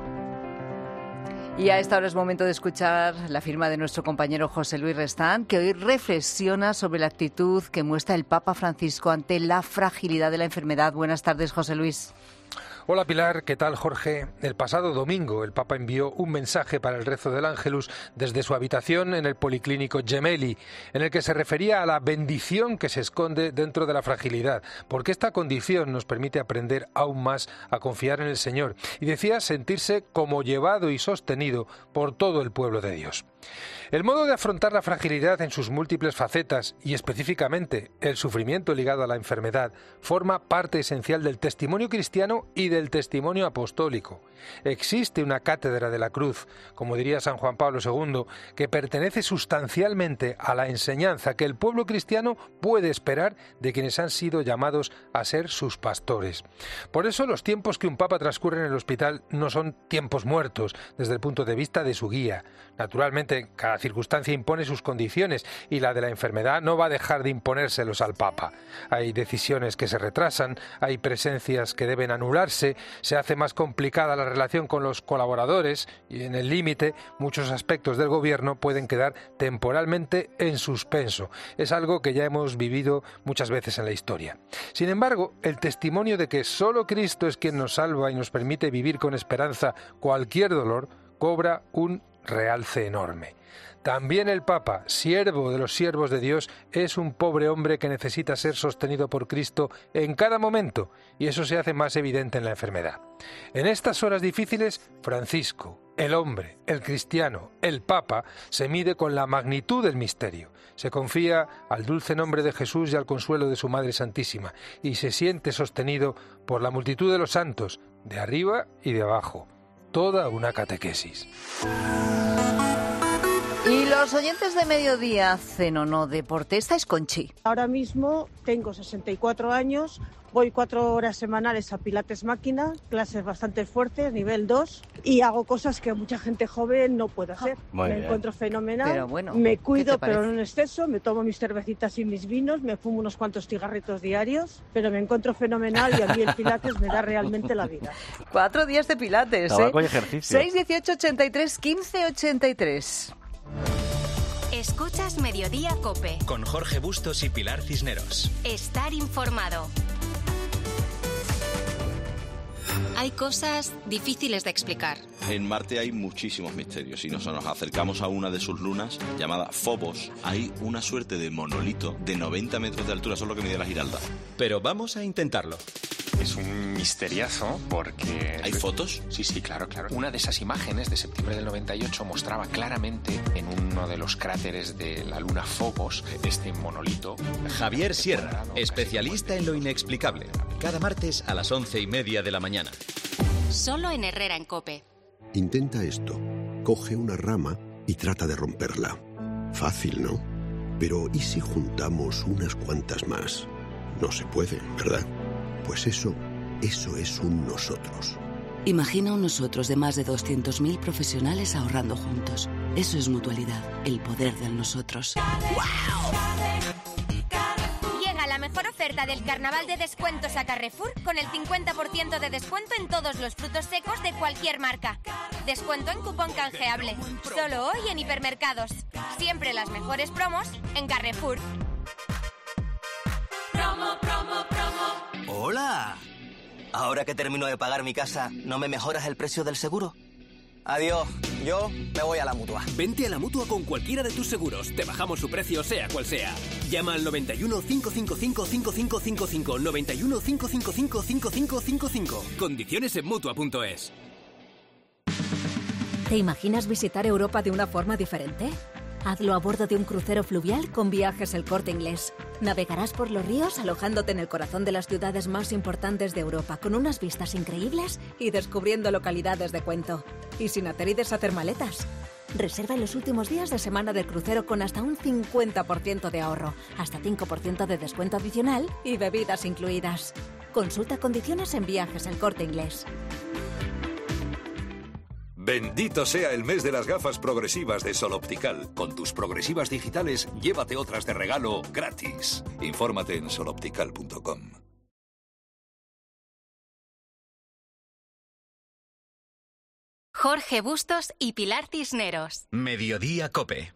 Y a esta hora es momento de escuchar la firma de nuestro compañero José Luis Restán, que hoy reflexiona sobre la actitud que muestra el Papa Francisco ante la fragilidad de la enfermedad. Buenas tardes, José Luis. Hola Pilar, ¿qué tal Jorge? El pasado domingo el Papa envió un mensaje para el rezo del Ángelus desde su habitación en el Policlínico Gemelli, en el que se refería a la bendición que se esconde dentro de la fragilidad, porque esta condición nos permite aprender aún más a confiar en el Señor, y decía sentirse como llevado y sostenido por todo el pueblo de Dios. El modo de afrontar la fragilidad en sus múltiples facetas y específicamente el sufrimiento ligado a la enfermedad forma parte esencial del testimonio cristiano y del testimonio apostólico. Existe una cátedra de la cruz, como diría San Juan Pablo II, que pertenece sustancialmente a la enseñanza que el pueblo cristiano puede esperar de quienes han sido llamados a ser sus pastores. Por eso los tiempos que un papa transcurre en el hospital no son tiempos muertos desde el punto de vista de su guía. Naturalmente, cada circunstancia impone sus condiciones y la de la enfermedad no va a dejar de imponérselos al Papa. Hay decisiones que se retrasan, hay presencias que deben anularse, se hace más complicada la relación con los colaboradores y en el límite muchos aspectos del gobierno pueden quedar temporalmente en suspenso. Es algo que ya hemos vivido muchas veces en la historia. Sin embargo, el testimonio de que solo Cristo es quien nos salva y nos permite vivir con esperanza cualquier dolor cobra un realce enorme. También el Papa, siervo de los siervos de Dios, es un pobre hombre que necesita ser sostenido por Cristo en cada momento, y eso se hace más evidente en la enfermedad. En estas horas difíciles, Francisco, el hombre, el cristiano, el Papa, se mide con la magnitud del misterio. Se confía al dulce nombre de Jesús y al consuelo de su Madre Santísima, y se siente sostenido por la multitud de los santos, de arriba y de abajo. Toda una catequesis. Y los oyentes de Mediodía hacen o no deporte. Esta es Conchi. Ahora mismo tengo 64 años, voy 4 horas semanales a Pilates máquina, clases bastante fuertes, nivel 2, y hago cosas que mucha gente joven no puede hacer. Me encuentro fenomenal, pero bueno, me cuido pero no en exceso, me tomo mis cervecitas y mis vinos, me fumo unos cuantos cigarritos diarios, pero me encuentro fenomenal y a mí el Pilates me da realmente la vida. 4 días de Pilates, Tabaco y ejercicio. 6, 18, 83, 15, 83. Escuchas Mediodía COPE. Con Jorge Bustos y Pilar Cisneros. Estar informado. Hay cosas difíciles de explicar. En Marte hay muchísimos misterios y nos acercamos a una de sus lunas llamada Phobos. Hay una suerte de monolito de 90 metros de altura, eso es lo que mide la Giralda. Pero vamos a intentarlo. Es un misteriazo porque... ¿Hay fotos? Sí, claro. Una de esas imágenes de septiembre del 98 mostraba claramente en uno de los cráteres de la luna Phobos este monolito. Javier Sierra, especialista en lo inexplicable. Cada martes a las 11:30 de la mañana. Solo en Herrera en COPE. Intenta esto. Coge una rama y trata de romperla. Fácil, ¿no? Pero ¿y si juntamos unas cuantas más? No se puede, ¿verdad? Pues eso es un nosotros. Imagina un nosotros de más de 200.000 profesionales ahorrando juntos. Eso es Mutualidad, el poder del nosotros. Llega la mejor oferta del carnaval de descuentos a Carrefour con el 50% de descuento en todos los frutos secos de cualquier marca. Descuento en cupón canjeable. Solo hoy en hipermercados. Siempre las mejores promos en Carrefour. Promo, promo, promo. ¡Hola! Ahora que termino de pagar mi casa, ¿no me mejoras el precio del seguro? Adiós, yo me voy a la Mutua. Vente a la Mutua con cualquiera de tus seguros. Te bajamos su precio, sea cual sea. Llama al 91 555 5555. 91 555 5555. Condiciones en Mutua.es. ¿Te imaginas visitar Europa de una forma diferente? Hazlo a bordo de un crucero fluvial con Viajes El Corte Inglés. Navegarás por los ríos alojándote en el corazón de las ciudades más importantes de Europa, con unas vistas increíbles y descubriendo localidades de cuento. Y sin hacer y deshacer maletas. Reserva en los últimos días de semana del crucero con hasta un 50% de ahorro, hasta 5% de descuento adicional y bebidas incluidas. Consulta condiciones en Viajes El Corte Inglés. Bendito sea el mes de las gafas progresivas de Sol Optical. Con tus progresivas digitales, llévate otras de regalo gratis. Infórmate en soloptical.com. Jorge Bustos y Pilar Cisneros. Mediodía COPE.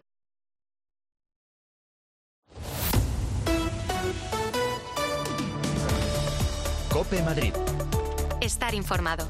COPE Madrid. Estar informado.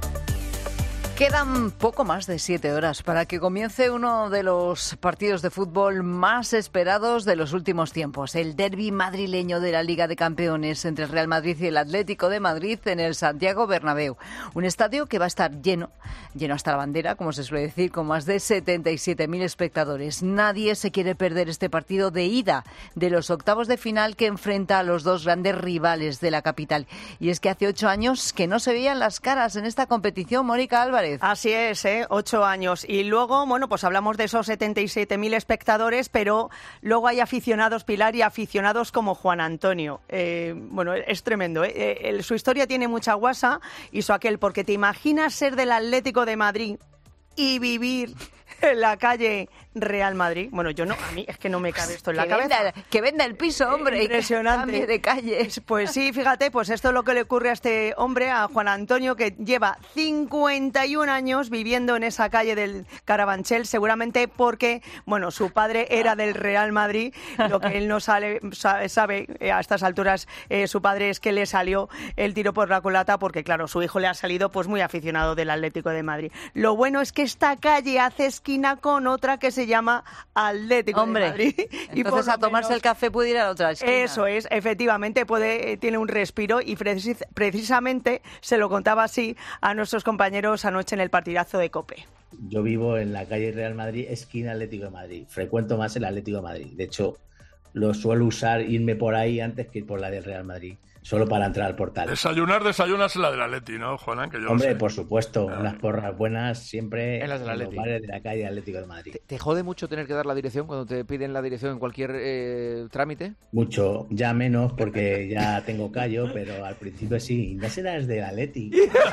Quedan poco más de 7 horas para que comience uno de los partidos de fútbol más esperados de los últimos tiempos, el derbi madrileño de la Liga de Campeones entre el Real Madrid y el Atlético de Madrid en el Santiago Bernabéu. Un estadio que va a estar lleno hasta la bandera, como se suele decir, con más de 77.000 espectadores. Nadie se quiere perder este partido de ida de los octavos de final que enfrenta a los dos grandes rivales de la capital. Y es que hace 8 años que no se veían las caras en esta competición, Mónica Álvarez. Así es, 8 años. Y luego, bueno, pues hablamos de esos 77.000 espectadores, pero luego hay aficionados, Pilar, y aficionados como Juan Antonio. Bueno, es tremendo. Su historia tiene mucha guasa, hizo aquel, porque te imaginas ser del Atlético de Madrid y vivir en la calle Real Madrid. Bueno, yo no, a mí es que no me cabe esto en la cabeza. Que venda el piso, hombre. Impresionante. Y que cambie de calle. Pues sí, fíjate, pues esto es lo que le ocurre a este hombre, a Juan Antonio, que lleva 51 años viviendo en esa calle del Carabanchel, seguramente porque, bueno, su padre era del Real Madrid. Lo que él no sabe a estas alturas, su padre, es que le salió el tiro por la culata, porque claro, su hijo le ha salido pues muy aficionado del Atlético de Madrid. Lo bueno es que esta calle hace esquina con otra que se llama Atlético de Madrid. Y entonces a tomarse el café puede ir a la otra esquina. Eso es, efectivamente, tiene un respiro, y precisamente se lo contaba así a nuestros compañeros anoche en el partidazo de COPE. Yo vivo en la calle Real Madrid, esquina Atlético de Madrid. Frecuento más el Atlético de Madrid. De hecho, lo suelo usar, irme por ahí antes que ir por la del Real Madrid. Solo para entrar al portal. Desayunas en la del Atleti, ¿no, Juanan? Que yo Hombre, por supuesto, unas porras buenas siempre en las del Atleti. Los bares de la calle Atlético de Madrid. ¿Te jode mucho tener que dar la dirección cuando te piden la dirección en cualquier trámite? Mucho, ya menos porque ya tengo callo, pero al principio sí. No serás del Atleti.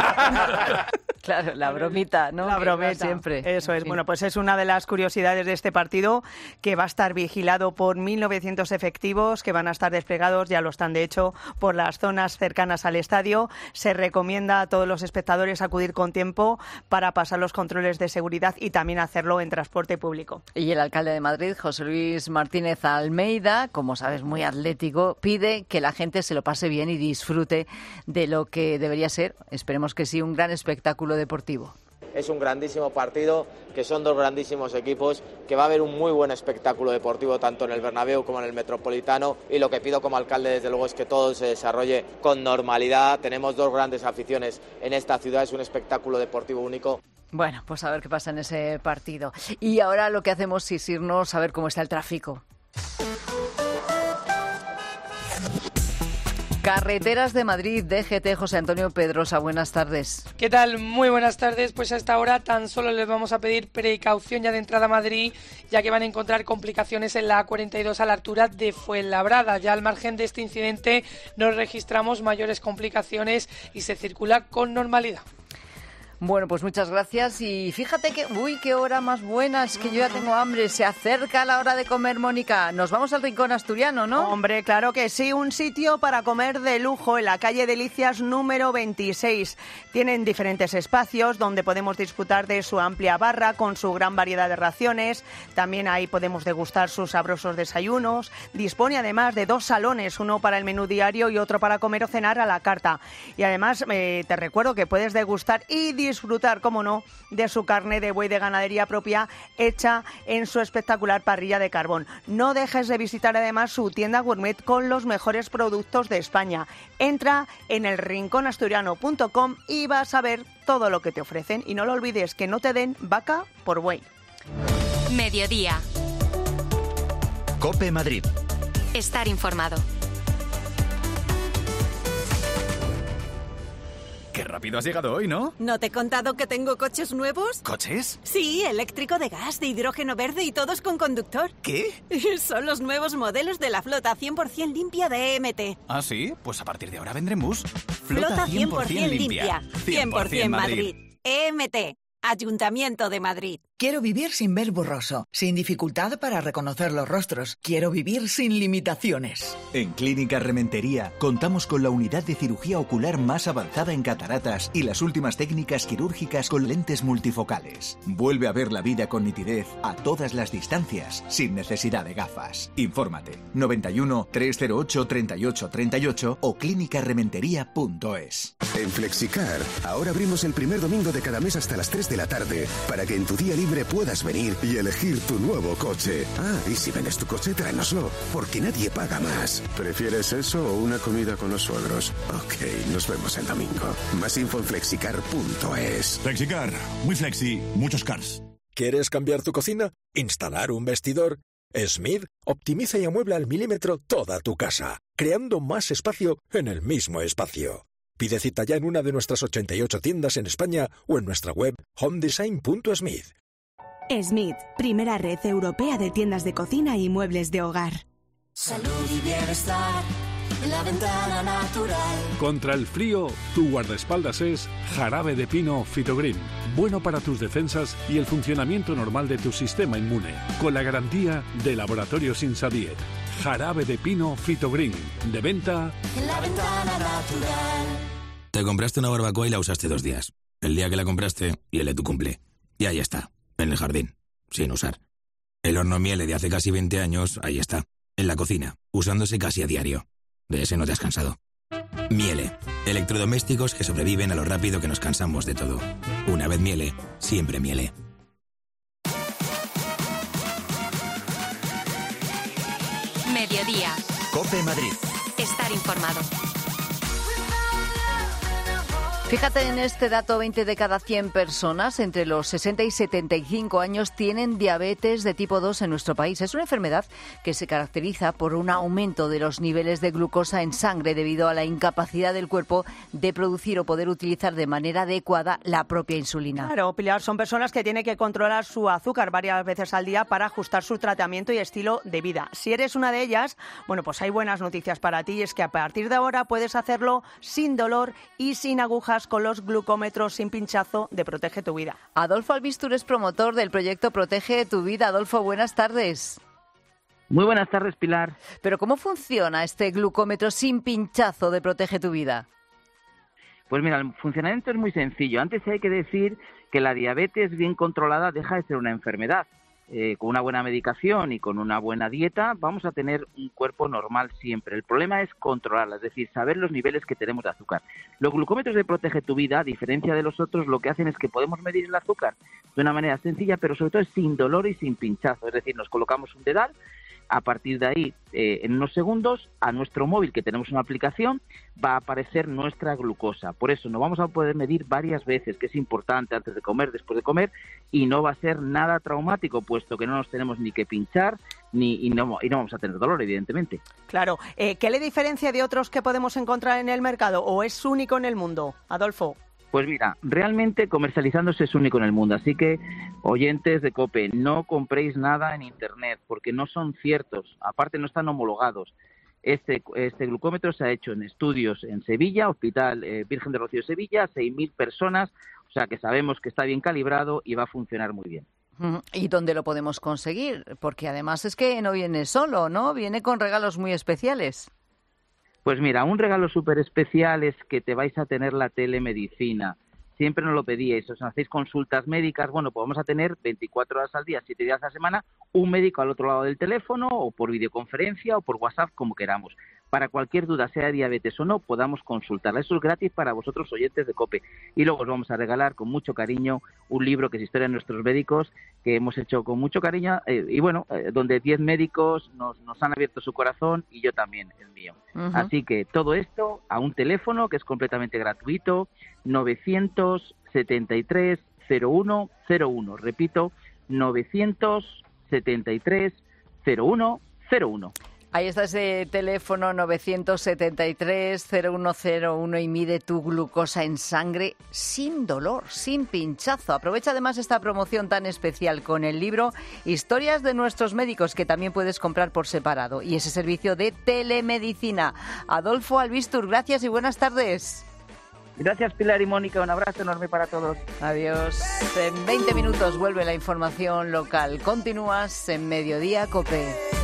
Claro, la bromita, ¿no? La bromita, siempre. Eso es. Bueno, pues es una de las curiosidades de este partido, que va a estar vigilado por 1.900 efectivos que van a estar desplegados, ya lo están de hecho, por las zonas cercanas al estadio. Se recomienda a todos los espectadores acudir con tiempo para pasar los controles de seguridad y también hacerlo en transporte público. Y el alcalde de Madrid, José Luis Martínez Almeida, como sabes, muy atlético, pide que la gente se lo pase bien y disfrute de lo que debería ser, esperemos que sí, un gran espectáculo deportivo. Es un grandísimo partido, que son dos grandísimos equipos, que va a haber un muy buen espectáculo deportivo tanto en el Bernabéu como en el Metropolitano, y lo que pido como alcalde desde luego es que todo se desarrolle con normalidad. Tenemos dos grandes aficiones en esta ciudad, es un espectáculo deportivo único. Bueno, pues a ver qué pasa en ese partido. Y ahora lo que hacemos es irnos a ver cómo está el tráfico. Carreteras de Madrid, DGT, José Antonio Pedrosa, buenas tardes. ¿Qué tal? Muy buenas tardes. Pues a esta hora tan solo les vamos a pedir precaución ya de entrada a Madrid, ya que van a encontrar complicaciones en la A42 a la altura de Fuenlabrada. Ya al margen de este incidente no registramos mayores complicaciones y se circula con normalidad. Bueno, pues muchas gracias y fíjate que, qué hora más buena, es que yo ya tengo hambre, se acerca la hora de comer, Mónica. Nos vamos al Rincón Asturiano, ¿no? Hombre, claro que sí, un sitio para comer de lujo en la calle Delicias número 26. Tienen diferentes espacios donde podemos disfrutar de su amplia barra con su gran variedad de raciones. También ahí podemos degustar sus sabrosos desayunos. Dispone además de 2 salones, uno para el menú diario y otro para comer o cenar a la carta. Y además te recuerdo que puedes degustar y disfrutar, como no, de su carne de buey de ganadería propia hecha en su espectacular parrilla de carbón. No dejes de visitar además su tienda gourmet con los mejores productos de España. Entra en elrinconasturiano.com y vas a ver todo lo que te ofrecen. Y no lo olvides, que no te den vaca por buey. Mediodía. COPE Madrid. Estar informado. Qué rápido has llegado hoy, ¿no? ¿No te he contado que tengo coches nuevos? ¿Coches? Sí, eléctrico, de gas, de hidrógeno verde y todos con conductor. ¿Qué? Son los nuevos modelos de la flota 100% limpia de EMT. ¿Ah, sí? Pues a partir de ahora vendré en bus. Flota 100% limpia. 100% Madrid. EMT. Ayuntamiento de Madrid. Quiero vivir sin ver borroso, sin dificultad para reconocer los rostros. Quiero vivir sin limitaciones. En Clínica Rementería contamos con la unidad de cirugía ocular más avanzada en cataratas y las últimas técnicas quirúrgicas con lentes multifocales. Vuelve a ver la vida con nitidez a todas las distancias, sin necesidad de gafas. Infórmate 91 308 38 38 o clínicarementería.es. En Flexicar, ahora abrimos el primer domingo de cada mes hasta las 3 de la tarde para que en tu día libre puedas venir y elegir tu nuevo coche. Ah, y si vendes tu coche, tráenoslo, porque nadie paga más. ¿Prefieres eso o una comida con los suegros? Ok, nos vemos el domingo. Más info en flexicar.es. Flexicar, muy flexi, muchos cars. ¿Quieres cambiar tu cocina? ¿Instalar un vestidor? Smith optimiza y amuebla al milímetro toda tu casa, creando más espacio en el mismo espacio. Pide cita ya en una de nuestras 88 tiendas en España o en nuestra web homedesign.smith. Smith, primera red europea de tiendas de cocina y muebles de hogar. Salud y bienestar en la ventana natural. Contra el frío, tu guardaespaldas es Jarabe de Pino Fitogreen. Bueno para tus defensas y el funcionamiento normal de tu sistema inmune. Con la garantía de Laboratorios Insadiet. Jarabe de Pino Fitogreen. De venta en la ventana natural. Te compraste una barbacoa y la usaste 2 días. El día que la compraste y el de tu cumple. Y ahí está, en el jardín, sin usar. El horno Miele de hace casi 20 años, ahí está, en la cocina, usándose casi a diario. De ese no te has cansado. Miele, electrodomésticos que sobreviven a lo rápido que nos cansamos de todo. Una vez Miele, siempre Miele. Mediodía. COPE Madrid. Estar informado. Fíjate en este dato, 20 de cada 100 personas entre los 60 y 75 años tienen diabetes de tipo 2 en nuestro país. Es una enfermedad que se caracteriza por un aumento de los niveles de glucosa en sangre debido a la incapacidad del cuerpo de producir o poder utilizar de manera adecuada la propia insulina. Claro, Pilar, son personas que tienen que controlar su azúcar varias veces al día para ajustar su tratamiento y estilo de vida. Si eres una de ellas, bueno, pues hay buenas noticias para ti, y es que a partir de ahora puedes hacerlo sin dolor y sin agujas con los glucómetros sin pinchazo de Protege tu Vida. Adolfo Albistur es promotor del proyecto Protege tu Vida. Adolfo, buenas tardes. Muy buenas tardes, Pilar. Pero ¿cómo funciona este glucómetro sin pinchazo de Protege tu Vida? Pues mira, el funcionamiento es muy sencillo. Antes hay que decir que la diabetes bien controlada deja de ser una enfermedad. Con una buena medicación y con una buena dieta vamos a tener un cuerpo normal siempre. El problema es controlarla, es decir, saber los niveles que tenemos de azúcar. Los glucómetros de Protege tu Vida, a diferencia de los otros, lo que hacen es que podemos medir el azúcar de una manera sencilla, pero sobre todo sin dolor y sin pinchazo. Es decir, nos colocamos un dedal A partir de ahí, en unos segundos, a nuestro móvil, que tenemos una aplicación, va a aparecer nuestra glucosa. Por eso nos vamos a poder medir varias veces, que es importante, antes de comer, después de comer, y no va a ser nada traumático, puesto que no nos tenemos ni que pinchar y no vamos a tener dolor, evidentemente. Claro. ¿Qué le diferencia de otros que podemos encontrar en el mercado o es único en el mundo, Adolfo? Pues mira, realmente comercializándose es único en el mundo, así que, oyentes de COPE, no compréis nada en Internet, porque no son ciertos, aparte no están homologados. Este glucómetro se ha hecho en estudios en Sevilla, Hospital Virgen de Rocío de Sevilla, 6.000 personas, o sea que sabemos que está bien calibrado y va a funcionar muy bien. ¿Y dónde lo podemos conseguir? Porque además es que no viene solo, ¿no? Viene con regalos muy especiales. Pues mira, un regalo súper especial es que te vais a tener la telemedicina. Siempre nos lo pedíais, os hacéis consultas médicas. Bueno, pues vamos a tener 24 horas al día, 7 días a la semana, un médico al otro lado del teléfono o por videoconferencia o por WhatsApp, como queramos. Para cualquier duda, sea diabetes o no, podamos consultarla. Eso es gratis para vosotros, oyentes de COPE. Y luego os vamos a regalar con mucho cariño un libro que es Historia de nuestros médicos, que hemos hecho con mucho cariño, donde 10 médicos nos han abierto su corazón y yo también el mío. Así que todo esto a un teléfono que es completamente gratuito, 973 0101. Repito, 973 0101. Ahí está ese teléfono 973-0101 y mide tu glucosa en sangre sin dolor, sin pinchazo. Aprovecha además esta promoción tan especial con el libro Historias de nuestros médicos, que también puedes comprar por separado, y ese servicio de telemedicina. Adolfo Albistur, gracias y buenas tardes. Gracias, Pilar y Mónica. Un abrazo enorme para todos. Adiós. En 20 minutos vuelve la información local. Continúas en Mediodía COPE.